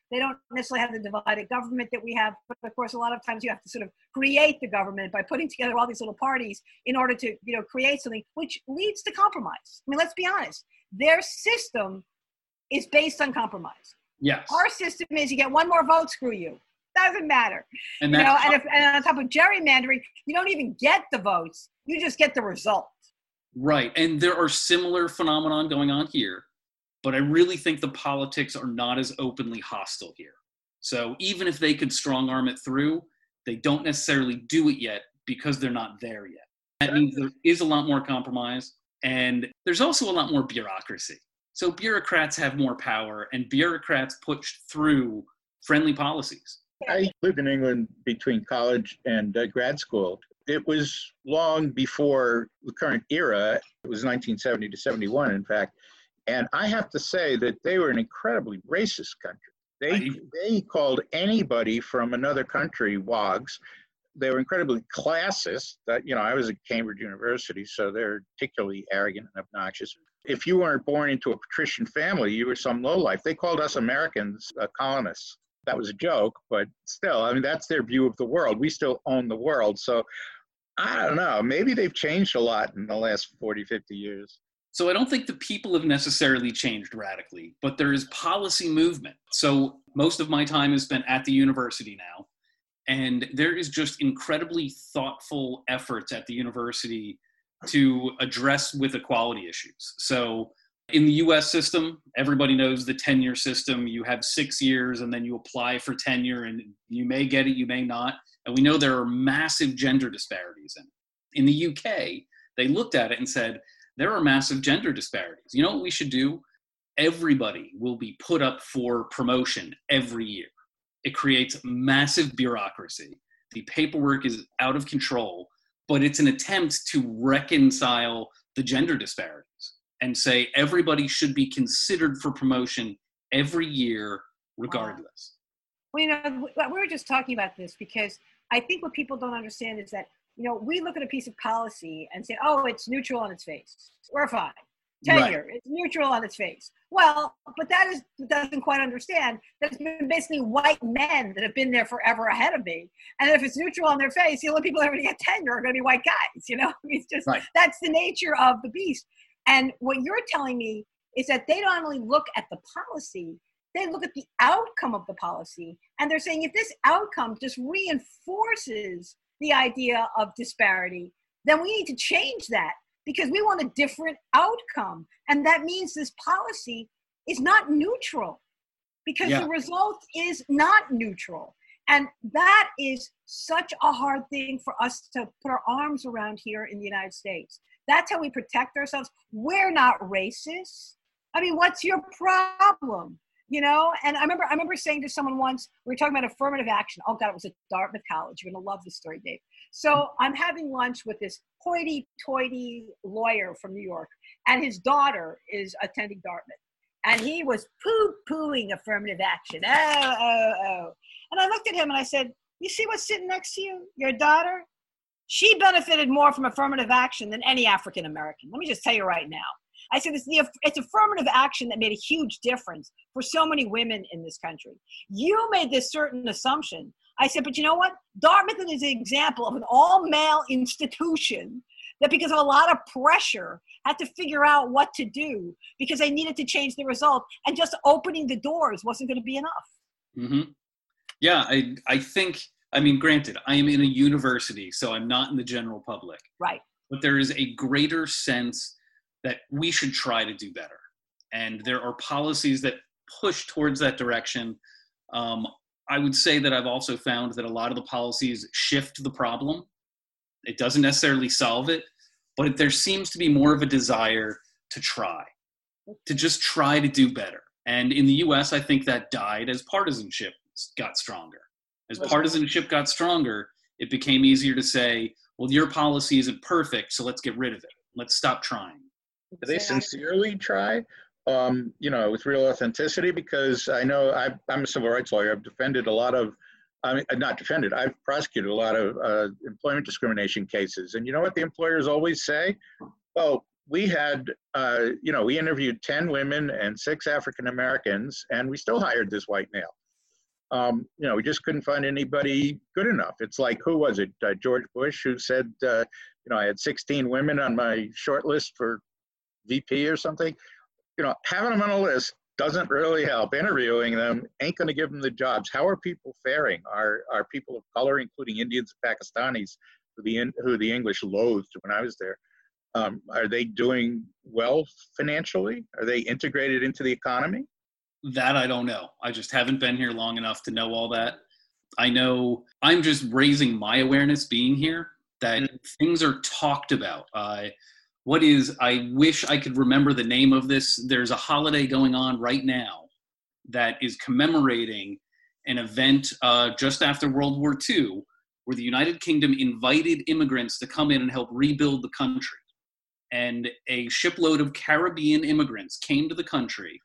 Speaker 1: They don't necessarily have the divided government that we have. But of course, a lot of times you have to sort of create the government by putting together all these little parties in order to, you know, create something, which leads to compromise. I mean, let's be honest. Their system is based on compromise.
Speaker 6: Yes.
Speaker 1: Our system is you get one more vote, screw you. Doesn't matter.
Speaker 6: And,
Speaker 1: you
Speaker 6: that's
Speaker 1: know, and, if, and on top of gerrymandering, you don't even get the votes. You just get the result.
Speaker 6: Right. And there are similar phenomenon going on here, but I really think the politics are not as openly hostile here. So even if they could strong arm it through, they don't necessarily do it yet because they're not there yet. That means there is a lot more compromise, and there's also a lot more bureaucracy. So bureaucrats have more power, and bureaucrats push through friendly policies.
Speaker 4: I lived in England between college and uh, grad school. It was long before the current era. It was nineteen seventy to seventy-one, in fact. And I have to say that they were an incredibly racist country. They,
Speaker 6: Right.
Speaker 4: they called anybody from another country wogs. They were incredibly classist. That, you know, I was at Cambridge University, so they're particularly arrogant and obnoxious. If you weren't born into a patrician family, you were some lowlife. They called us Americans uh, colonists. That was a joke, but still, I mean, that's their view of the world. We still own the world. So I don't know, maybe they've changed a lot in the last forty, fifty years.
Speaker 6: So I don't think the people have necessarily changed radically, but there is policy movement. So most of my time is spent at the university now, and there is just incredibly thoughtful efforts at the university to address with equality issues. So in the U S system, everybody knows the tenure system. You have six years and then you apply for tenure, and you may get it, you may not. And we know there are massive gender disparities in it. In the U K, they looked at it and said, there are massive gender disparities. You know what we should do? Everybody will be put up for promotion every year. It creates massive bureaucracy. The paperwork is out of control, but it's an attempt to reconcile the gender disparities and say everybody should be considered for promotion every year regardless.
Speaker 1: Well, you know, we were just talking about this because I think what people don't understand is that, you know, we look at a piece of policy and say, oh, it's neutral on its face. We're fine. Tenure, right. It's neutral on its face. Well, but that is doesn't quite understand that it's been basically white men that have been there forever ahead of me. And if it's neutral on their face, the only people that are going to get tenure are going to be white guys. You know, it's just, right. That's the nature of the beast. And what you're telling me is that they don't only look at the policy, they look at the outcome of the policy. And they're saying if this outcome just reinforces the idea of disparity, then we need to change that because we want a different outcome. And that means this policy is not neutral because yeah. the result is not neutral. And that is such a hard thing for us to put our arms around here in the United States. That's how we protect ourselves. We're not racist. I mean, what's your problem? You know, and I remember I remember saying to someone once, we were talking about affirmative action. Oh God, it was at Dartmouth College. You're gonna love this story, Dave. So I'm having lunch with this hoity-toity lawyer from New York, and his daughter is attending Dartmouth. And he was poo-pooing affirmative action. Oh, oh, oh. And I looked at him and I said, you see what's sitting next to you? Your daughter? She benefited more from affirmative action than any African American. Let me just tell you right now. I said, it's, the, it's affirmative action that made a huge difference for so many women in this country. You made this certain assumption. I said, but you know what? Dartmouth is an example of an all-male institution that because of a lot of pressure had to figure out what to do because they needed to change the result. And just opening the doors wasn't going to be enough.
Speaker 6: Mm-hmm. Yeah, I, I think, I mean, granted, I am in a university, so I'm not in the general public.
Speaker 1: Right.
Speaker 6: But there is a greater sense that we should try to do better. And there are policies that push towards that direction. Um, I would say that I've also found that a lot of the policies shift the problem. It doesn't necessarily solve it, but there seems to be more of a desire to try, to just try to do better. And in the U S, I think that died as partisanship got stronger. As partisanship got stronger, it became easier to say, well, your policy isn't perfect, so let's get rid of it. Let's stop trying.
Speaker 4: Do they sincerely try, um, you know, with real authenticity? Because I know I've, I'm a civil rights lawyer. I've defended a lot of, I mean, not defended, I've prosecuted a lot of uh, employment discrimination cases. And you know what the employers always say? Well, we had, uh, you know, we interviewed ten women and six African Americans, and we still hired this white male. Um, you know, we just couldn't find anybody good enough. It's like, who was it? Uh, George Bush, who said, uh, you know, I had sixteen women on my short list for V P or something. You know, having them on a list doesn't really help. Interviewing them ain't going to give them the jobs. How are people faring? Are are people of color, including Indians and Pakistanis, who the who the English loathed when I was there, um, are they doing well financially? Are they integrated into the economy?
Speaker 6: That I don't know. I just haven't been here long enough to know all that. I know I'm just raising my awareness being here that mm-hmm. things are talked about. Uh, what is, I wish I could remember the name of this. There's a holiday going on right now that is commemorating an event uh, just after World War Two, where the United Kingdom invited immigrants to come in and help rebuild the country. And a shipload of Caribbean immigrants came to the country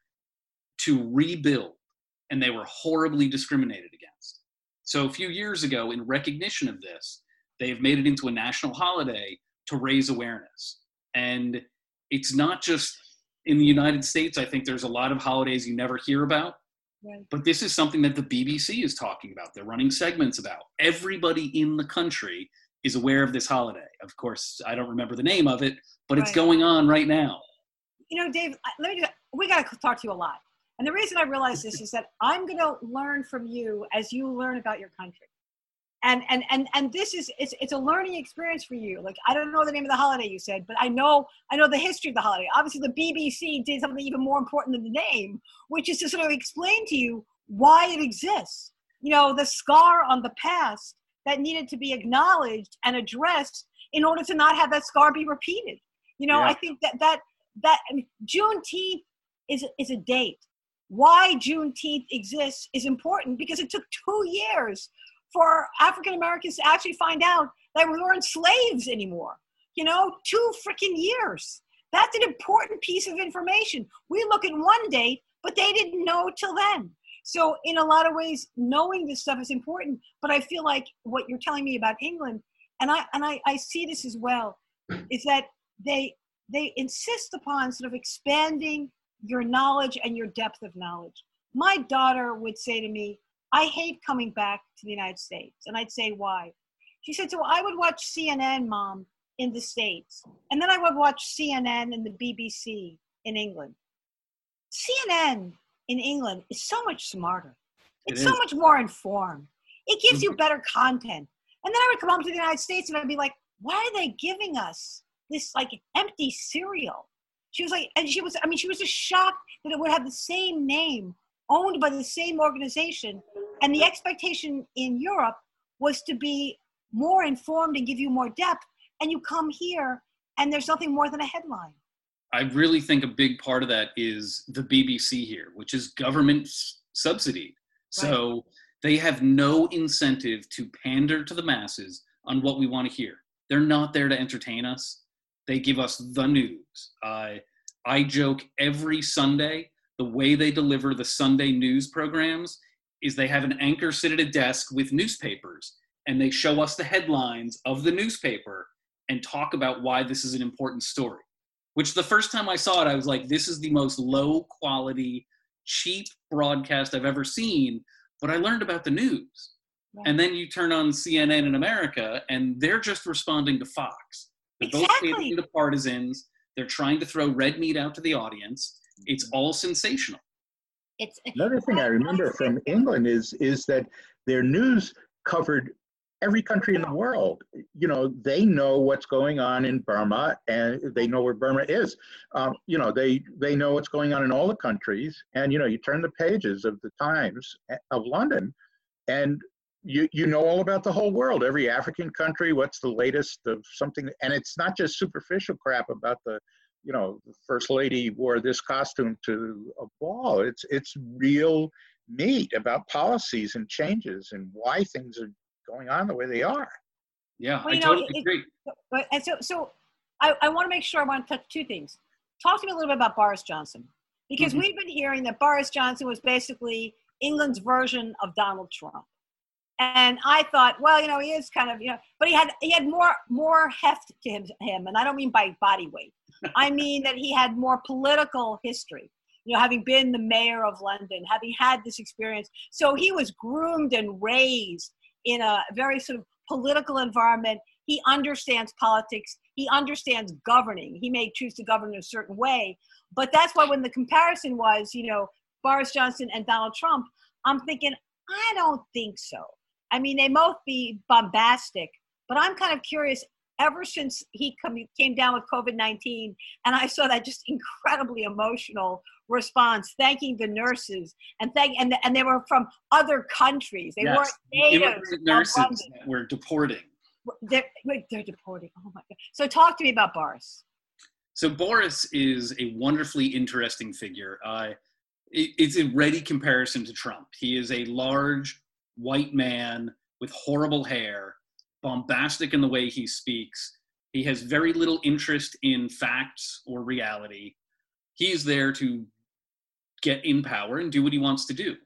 Speaker 6: to rebuild, and they were horribly discriminated against. So a few years ago, in recognition of this, they've made it into a national holiday to raise awareness. And it's not just in the United States. I think there's a lot of holidays you never hear about, right. But this is something that the B B C is talking about. They're running segments about. Everybody in the country is aware of this holiday. Of course, I don't remember the name of it, but right. It's going on right now.
Speaker 1: You know, Dave, let me, we got to talk to you a lot. And the reason I realize this is that I'm going to learn from you as you learn about your country. And and and and this is it's it's a learning experience for you. Like, I don't know the name of the holiday you said, but I know I know the history of the holiday. Obviously, the B B C did something even more important than the name, which is to sort of explain to you why it exists. You know, the scar on the past that needed to be acknowledged and addressed in order to not have that scar be repeated. You know, yeah. I think that that that I mean, Juneteenth is is a date. Why Juneteenth exists is important because it took two years for African Americans to actually find out that we weren't slaves anymore. You know, two freaking years. That's an important piece of information. We look at one date, but they didn't know till then. So in a lot of ways, knowing this stuff is important, but I feel like what you're telling me about England, and I and I, I see this as well, is that they they insist upon sort of expanding your knowledge and your depth of knowledge. My daughter would say to me, I hate coming back to the United States. And I'd say, why? She said, so I would watch C N N, Mom, in the States. And then I would watch C N N and the B B C in England. C N N in England is so much smarter. It's it so much more informed. It gives you better content. And then I would come home to the United States and I'd be like, why are they giving us this like empty cereal? She was like, and she was, I mean, she was just shocked that it would have the same name, owned by the same organization. And the expectation in Europe was to be more informed and give you more depth. And you come here and there's nothing more than a headline.
Speaker 6: I really think a big part of that is the B B C here, which is government subsidied. So right. They have no incentive to pander to the masses on what we want to hear. They're not there to entertain us. They give us the news. Uh, I joke every Sunday, the way they deliver the Sunday news programs is they have an anchor sit at a desk with newspapers and they show us the headlines of the newspaper and talk about why this is an important story. Which the first time I saw it, I was like, this is the most low quality, cheap broadcast I've ever seen. But I learned about the news. Right. And then you turn on C N N in America and they're just responding to Fox. They're exactly. both catering to partisans. They're trying to throw red meat out to the audience. It's all sensational.
Speaker 1: It's
Speaker 4: another thing I remember from England is is that their news covered every country in the world. You know, they know what's going on in Burma and they know where Burma is. Um, you know, they they know what's going on in all the countries. And, you know, you turn the pages of the Times of London and you you know all about the whole world, every African country, what's the latest of something. And it's not just superficial crap about the, you know, the First Lady wore this costume to a ball. It's, it's real meat about policies and changes and why things are going on the way they are.
Speaker 6: Yeah,
Speaker 1: well,
Speaker 6: I
Speaker 1: know,
Speaker 6: totally
Speaker 1: it,
Speaker 6: agree.
Speaker 1: But and so, so I, I want to make sure I want to touch two things. Talk to me a little bit about Boris Johnson, because mm-hmm. we've been hearing that Boris Johnson was basically England's version of Donald Trump. And I thought, well, you know, he is kind of, you know, but he had he had more more heft to him, him, and I don't mean by body weight. I mean that he had more political history. you know, having been the mayor of London, having had this experience. So he was groomed and raised in a very sort of political environment. He understands politics. He understands governing. He may choose to govern in a certain way. But that's why when the comparison was, you know, Boris Johnson and Donald Trump, I'm thinking, I don't think so. I mean, they both be bombastic, but I'm kind of curious, ever since he come, came down with COVID nineteen, and I saw that just incredibly emotional response, thanking the nurses, and thank and, and they were from other countries. They
Speaker 6: yes.
Speaker 1: weren't natives.
Speaker 6: Immigrant nurses that were deporting.
Speaker 1: They're, they're deporting. Oh my God. So talk to me about Boris.
Speaker 6: So Boris is a wonderfully interesting figure. Uh, it, it's a ready comparison to Trump. He is a large white man with horrible hair, bombastic in the way he speaks. He has very little interest in facts or reality. He's there to get in power and do what he wants to do.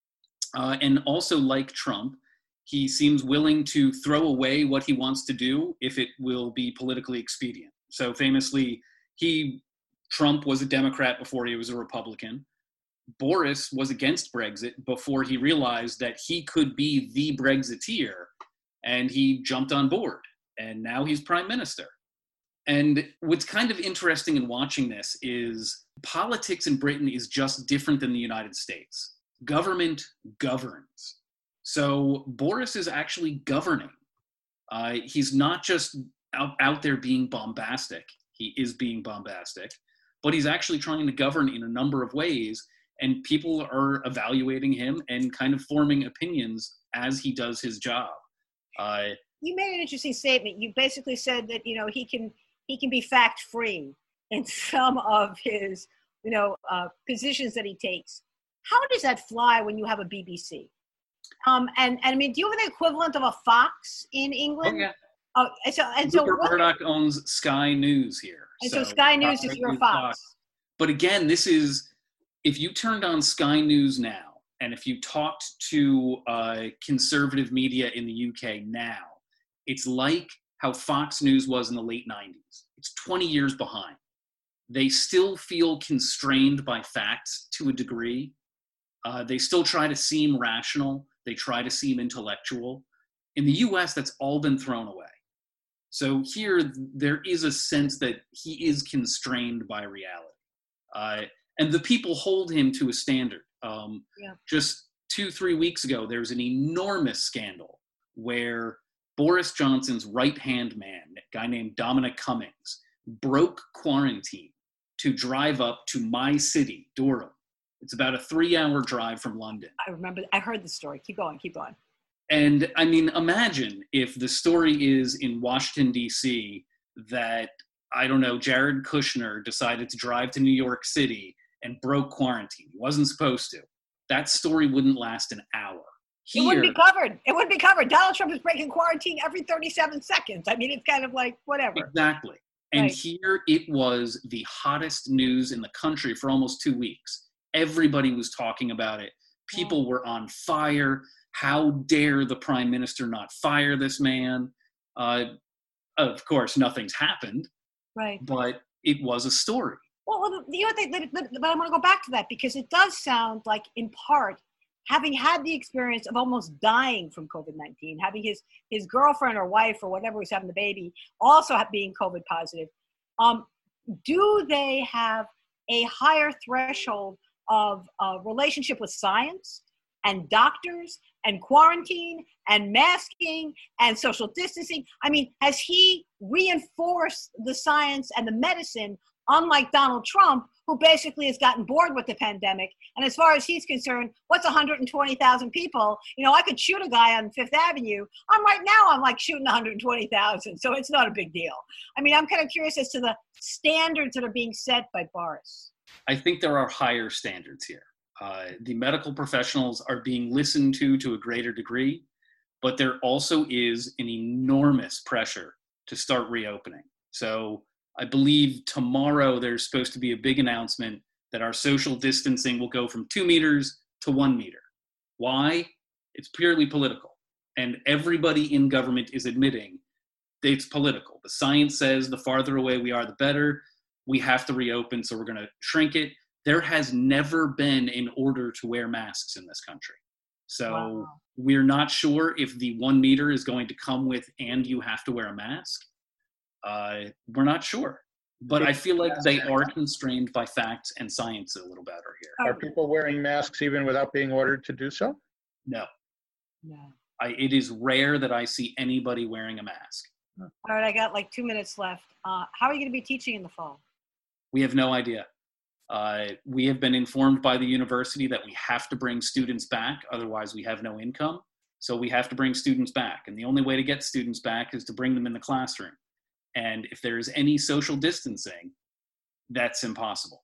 Speaker 6: Uh, and also, like Trump, he seems willing to throw away what he wants to do if it will be politically expedient. So famously, he, Trump was a Democrat before he was a Republican. Boris was against Brexit before he realized that he could be the Brexiteer, and he jumped on board, and now he's prime minister. And what's kind of interesting in watching this is politics in Britain is just different than the United States. Government governs. So Boris is actually governing. Uh, he's not just out, out there being bombastic. He is being bombastic, but he's actually trying to govern in a number of ways, and people are evaluating him and kind of forming opinions as he does his job. Uh,
Speaker 1: you made an interesting statement. You basically said that, you know, he can he can be fact-free in some of his, you know, uh, positions that he takes. How does that fly when you have a B B C? Um, and, and I mean, do you have the equivalent of a Fox in England?
Speaker 6: Oh, yeah.
Speaker 1: Oh, and so, and so
Speaker 6: Rupert
Speaker 1: what,
Speaker 6: Murdoch owns Sky News here.
Speaker 1: and so, so Sky News is your Fox. Fox.
Speaker 6: But again, this is, if you turned on Sky News now, and if you talked to uh, conservative media in the U K now, it's like how Fox News was in the late nineties. It's twenty years behind. They still feel constrained by facts to a degree. Uh, they still try to seem rational. They try to seem intellectual. In the U S, that's all been thrown away. So here, there is a sense that he is constrained by reality. Uh, and the people hold him to a standard. Um, yeah. Just two, three weeks ago, there was an enormous scandal where Boris Johnson's right-hand man, a guy named Dominic Cummings, broke quarantine to drive up to my city, Durham. It's about a three-hour drive from London.
Speaker 1: I remember, I heard the story. Keep going, keep going.
Speaker 6: And I mean, imagine if the story is in Washington, D C, that, I don't know, Jared Kushner decided to drive to New York City and broke quarantine. He wasn't supposed to. That story wouldn't last an hour. Here,
Speaker 1: it wouldn't be covered. It wouldn't be covered. Donald Trump is breaking quarantine every thirty-seven seconds. I mean, it's kind of like whatever.
Speaker 6: Exactly. And
Speaker 1: right.
Speaker 6: Here it was the hottest news in the country for almost two weeks. Everybody was talking about it. People yeah. were on fire. How dare the prime minister not fire this man? Uh, of course, nothing's happened.
Speaker 1: Right.
Speaker 6: But it was a story.
Speaker 1: Well, you know, they, they, but I want to go back to that because it does sound like, in part, having had the experience of almost dying from COVID nineteen, having his his girlfriend or wife or whatever was having the baby also being COVID positive, um, do they have a higher threshold of uh, relationship with science and doctors and quarantine and masking and social distancing? I mean, has he reinforced the science and the medicine, unlike Donald Trump, who basically has gotten bored with the pandemic? And as far as he's concerned, what's one hundred twenty thousand people? You know, I could shoot a guy on Fifth Avenue. I'm right now, I'm like shooting one hundred twenty thousand. So it's not a big deal. I mean, I'm kind of curious as to the standards that are being set by Boris.
Speaker 6: I think there are higher standards here. Uh, the medical professionals are being listened to to a greater degree, but there also is an enormous pressure to start reopening. So I believe tomorrow there's supposed to be a big announcement that our social distancing will go from two meters to one meter. Why? It's purely political. And everybody in government is admitting that it's political. The science says the farther away we are, the better. We have to reopen, so we're going to shrink it. there has never been an order to wear masks in this country. So
Speaker 1: Wow.
Speaker 6: we're not sure if the one meter is going to come with, and you have to wear a mask. Uh, we're not sure. But I feel like they are constrained by facts and science a little better here.
Speaker 4: Are people wearing masks even without being ordered to do so?
Speaker 6: No.
Speaker 1: No.
Speaker 6: I, it is rare that I see anybody wearing a mask.
Speaker 1: All right, I got like two minutes left. Uh, how are you going to be teaching in the fall?
Speaker 6: We have no idea. Uh, we have been informed by the university that we have to bring students back, otherwise we have no income. So we have to bring students back. And the only way to get students back is to bring them in the classroom. And if there is any social distancing, that's impossible.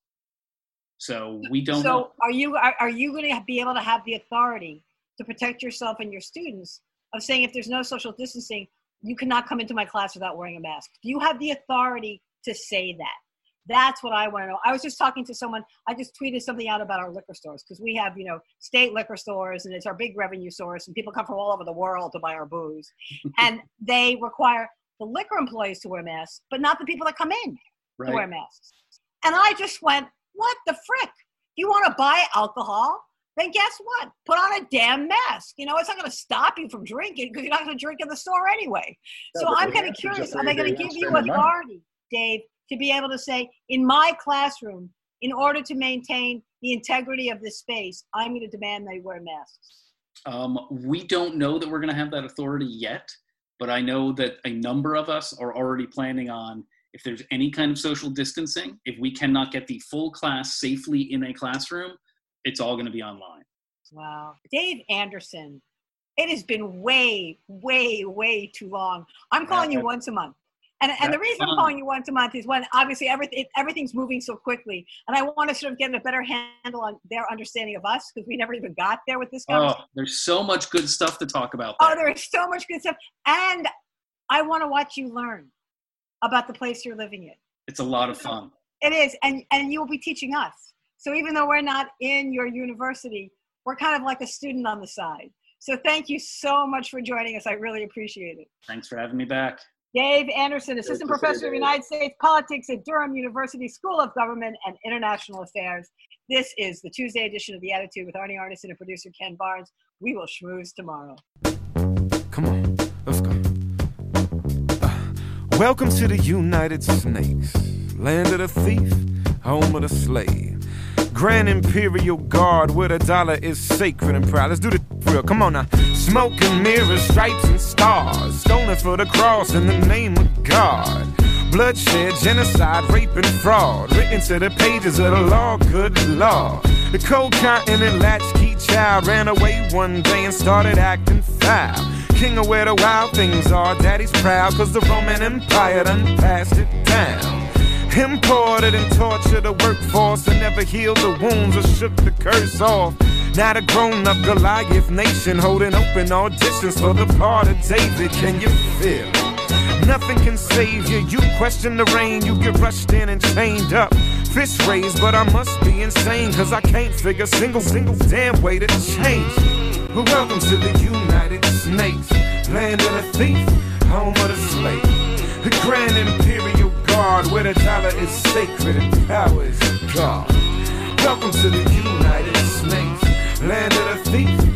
Speaker 6: So we don't
Speaker 1: So
Speaker 6: know.
Speaker 1: are you are, are you going to be able to have the authority to protect yourself and your students of saying if there's no social distancing, you cannot come into my class without wearing a mask? Do you have the authority to say that? That's what I want to know. I was just talking to someone. I just tweeted something out about our liquor stores because we have, you know, state liquor stores and it's our big revenue source and people come from all over the world to buy our booze. And they require the liquor employees to wear masks, but not the people that come in
Speaker 6: Right.
Speaker 1: to wear masks. And I just went, what the frick? You want to buy alcohol? Then guess what? Put on a damn mask. You know, it's not going to stop you from drinking because you're not going to drink in the store anyway.
Speaker 4: Yeah,
Speaker 1: So
Speaker 4: but
Speaker 1: I'm
Speaker 4: the
Speaker 1: kind of
Speaker 4: answer is
Speaker 1: curious.
Speaker 4: that
Speaker 1: Are they
Speaker 4: they-
Speaker 1: going to
Speaker 4: they
Speaker 1: give
Speaker 4: won't
Speaker 1: you
Speaker 4: spend the money.
Speaker 1: authority, Dave, to be able to say, in my classroom, in order to maintain the integrity of this space, I'm going to demand they wear masks?
Speaker 6: Um, we don't know that we're going to have that authority yet, but I know that a number of us are already planning on, if there's any kind of social distancing, if we cannot get the full class safely in a classroom, it's all going to be online.
Speaker 1: Wow. Dave Anderson, it has been way, way, way too long. I'm calling you
Speaker 4: Yeah.
Speaker 1: once a month. And, and the
Speaker 6: That's
Speaker 1: reason I'm
Speaker 6: fine.
Speaker 1: calling you once a month is when obviously everything, everything's moving so quickly. And I want to sort of get a better handle on their understanding of us because we never even got there with this
Speaker 6: Oh,
Speaker 1: conversation.
Speaker 6: there's so much good stuff to talk about
Speaker 1: Oh,
Speaker 6: there.
Speaker 1: there is so much good stuff. And I want to watch you learn about the place you're living in.
Speaker 6: It's a lot of fun.
Speaker 1: It is. And, and you will be teaching us. So even though we're not in your university, we're kind of like a student on the side. So thank you so much for joining us. I really appreciate it.
Speaker 6: Thanks for having me back.
Speaker 1: Dave Anderson, Assistant
Speaker 4: to see
Speaker 1: Professor
Speaker 4: you,
Speaker 1: of
Speaker 4: Dave.
Speaker 1: United States Politics at Durham University School of Government and International Affairs. This is the Tuesday edition of The Attitude with Arnie Arnesen and producer Ken Barnes. We will schmooze tomorrow.
Speaker 7: Come on, let's go. Uh, welcome to the United Snakes, land of the thief, home of the slave. Grand Imperial Guard, where the dollar is sacred and proud. Let's do the real. Come on now. Smoke and mirrors, stripes and stars, stolen for the cross in the name of God. Bloodshed, genocide, rape and fraud, written to the pages of the law, good law. The cold continent latchkey child ran away one day and started acting foul. King of where the wild things are, daddy's proud, cause the Roman Empire done passed it down. Imported and tortured the workforce and never healed the wounds or shook the curse off. Now the grown-up Goliath nation holding open auditions for the part of David. Can you feel it? Nothing can save you. You question the rain, you get rushed in and chained up. Fist raised, but I must be insane, cause I can't figure single, single damn way to change. But welcome to the United Snakes, land of the thief, home of the slave. The Grand Imperial Guard, where the dollar is sacred and power is God. Welcome to the United Snakes, land of the thief,